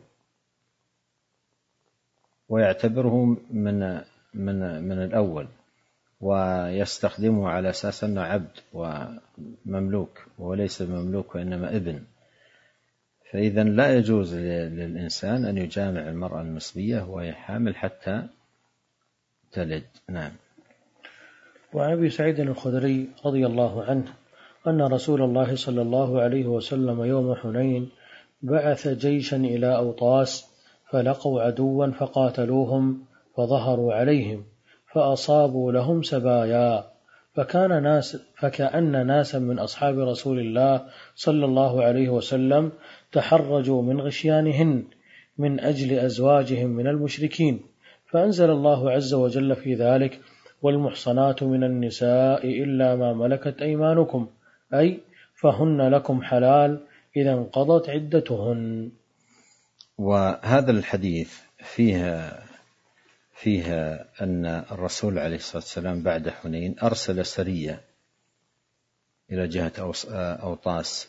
ويعتبره من من من الأول ويستخدمه على أساس أنه عبد ومملوك، وهو ليس مملوك وإنما ابن. فإذا لا يجوز للإنسان أن يجامع المرأة المسبية وهي حامل حتى تلد. نعم. وعن أبي سعيد الخدري رضي الله عنه أن رسول الله صلى الله عليه وسلم يوم حنين بعث جيشا إلى أوطاس فلقوا عدوا فقاتلوهم فظهروا عليهم فأصابوا لهم سبايا، فكان ناس فكأن ناسا من أصحاب رسول الله صلى الله عليه وسلم تحرجوا من غشيانهن من أجل أزواجهم من المشركين، فأنزل الله عز وجل في ذلك والمحصنات من النساء إلا ما ملكت أيمانكم، أي فهن لكم حلال إذا انقضت عدتهن. وهذا الحديث فيها فيها أن الرسول عليه الصلاة والسلام بعد حنين أرسل سرية إلى جهة أوطاس،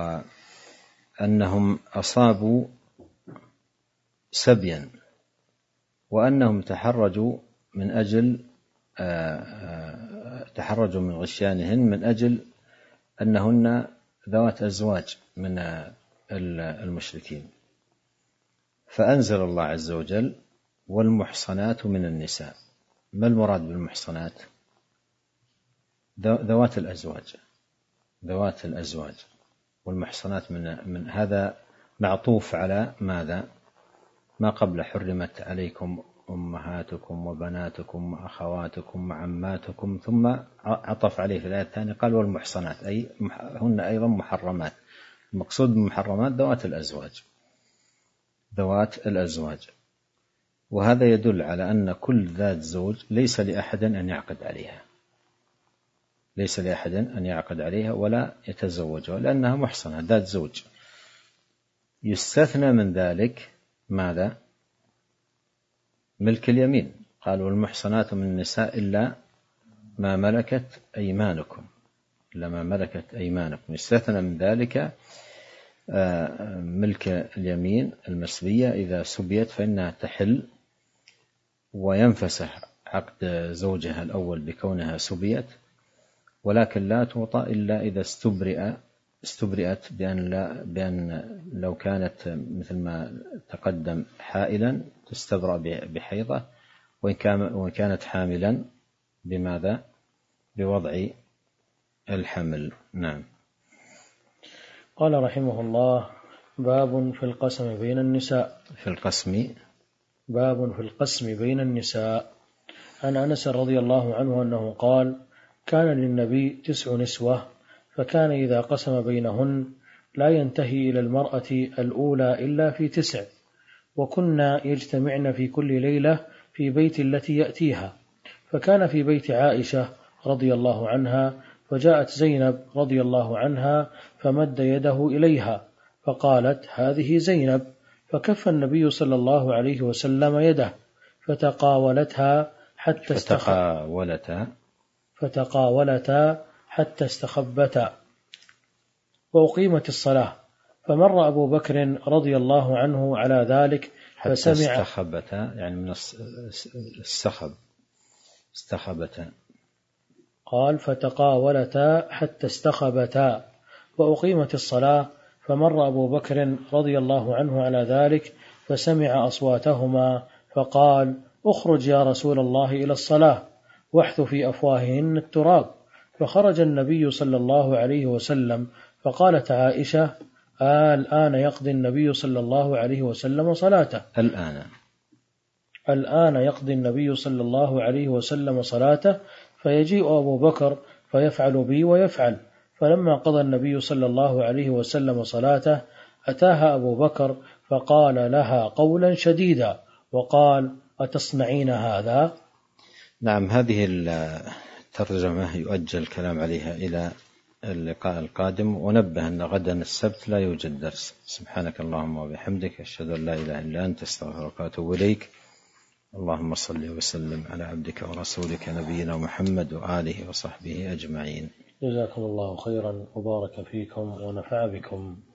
وأنهم أصابوا سبيا، وأنهم تحرجوا من أجل تحرجوا من غشيانهن من أجل أنهن ذوات أزواج من المشركين. فأنزل الله عز وجل: والمحصنات من النساء. ما المراد بالمحصنات؟ ذوات الأزواج، ذوات الأزواج. والمحصنات من, من هذا معطوف على ماذا؟ ما قبل: حرمت عليكم أمهاتكم وبناتكم وأخواتكم وعماتكم، ثم عطف عليه في الآية الثانية قال: والمحصنات، أي هن أيضا محرمات. المقصود بالمحرمات ذوات الأزواج، ذوات الأزواج. وهذا يدل على أن كل ذات زوج ليس لأحد أن يعقد عليها، ليس لأحد أن يعقد عليها ولا يتزوجها، لأنها محصنة ذات زوج. يستثنى من ذلك ماذا؟ ملك اليمين. قال: والمحصنات من النساء إلا ما ملكت أيمانكم، إلا ما ملكت أيمانكم. يستثنى من ذلك ملك اليمين المسبية، إذا سبيت فإنها تحل وينفسخ عقد زوجها الأول بكونها سبيت، ولكن لا توطأ إلا إذا استبرئ استبرئت بأن, لا بأن لو كانت مثل ما تقدم حائلا تستبرأ بحيضة، وإن كانت حاملا بماذا؟ بوضع الحمل. نعم. قال رحمه الله: باب في القسم بين النساء. في القسم باب في القسم بين النساء. عن أنس رضي الله عنه أنه قال: كان للنبي تسع نسوة، فكان إذا قسم بينهن لا ينتهي إلى المرأة الأولى إلا في تسع، وكنا يجتمعن في كل ليلة في بيت التي يأتيها. فكان في بيت عائشة رضي الله عنها، فجاءت زينب رضي الله عنها فمد يده إليها فقالت: هذه زينب. فكف النبي صلى الله عليه وسلم يده فتقاولتها حتى فتقاولتها فتقاولتا حتى استخبتا، وأقيمت الصلاة. فمر أبو بكر رضي الله عنه على ذلك فسمع. استخبتا يعني من السخب، استخبتا. قال: فتقاولتا حتى استخبتا وأقيمت الصلاة. فمر أبو بكر رضي الله عنه على ذلك فسمع أصواتهما فقال: اخرج يا رسول الله إلى الصلاة، واحث في أفواههن التراب. فخرج النبي صلى الله عليه وسلم، فقالت عائشة: آه الآن يقضي النبي صلى الله عليه وسلم صلاته. الآن الآن يقضي النبي صلى الله عليه وسلم صلاته، فيجيء أبو بكر فيفعل بي ويفعل. فلما قضى النبي صلى الله عليه وسلم صلاته أتاها أبو بكر فقال لها قولا شديدا وقال: أتصنعين هذا؟ نعم. هذه الترجمة يؤجل الكلام عليها إلى اللقاء القادم، ونبه أن غدا السبت لا يوجد درس. سبحانك اللهم وبحمدك، أشهد أن لا إله إلا أنت، أستغفرك وأتوب إليك. اللهم صل وسلم على عبدك ورسولك نبينا محمد وآله وصحبه أجمعين. جزاكم الله خيرا وبارك فيكم ونفع بكم.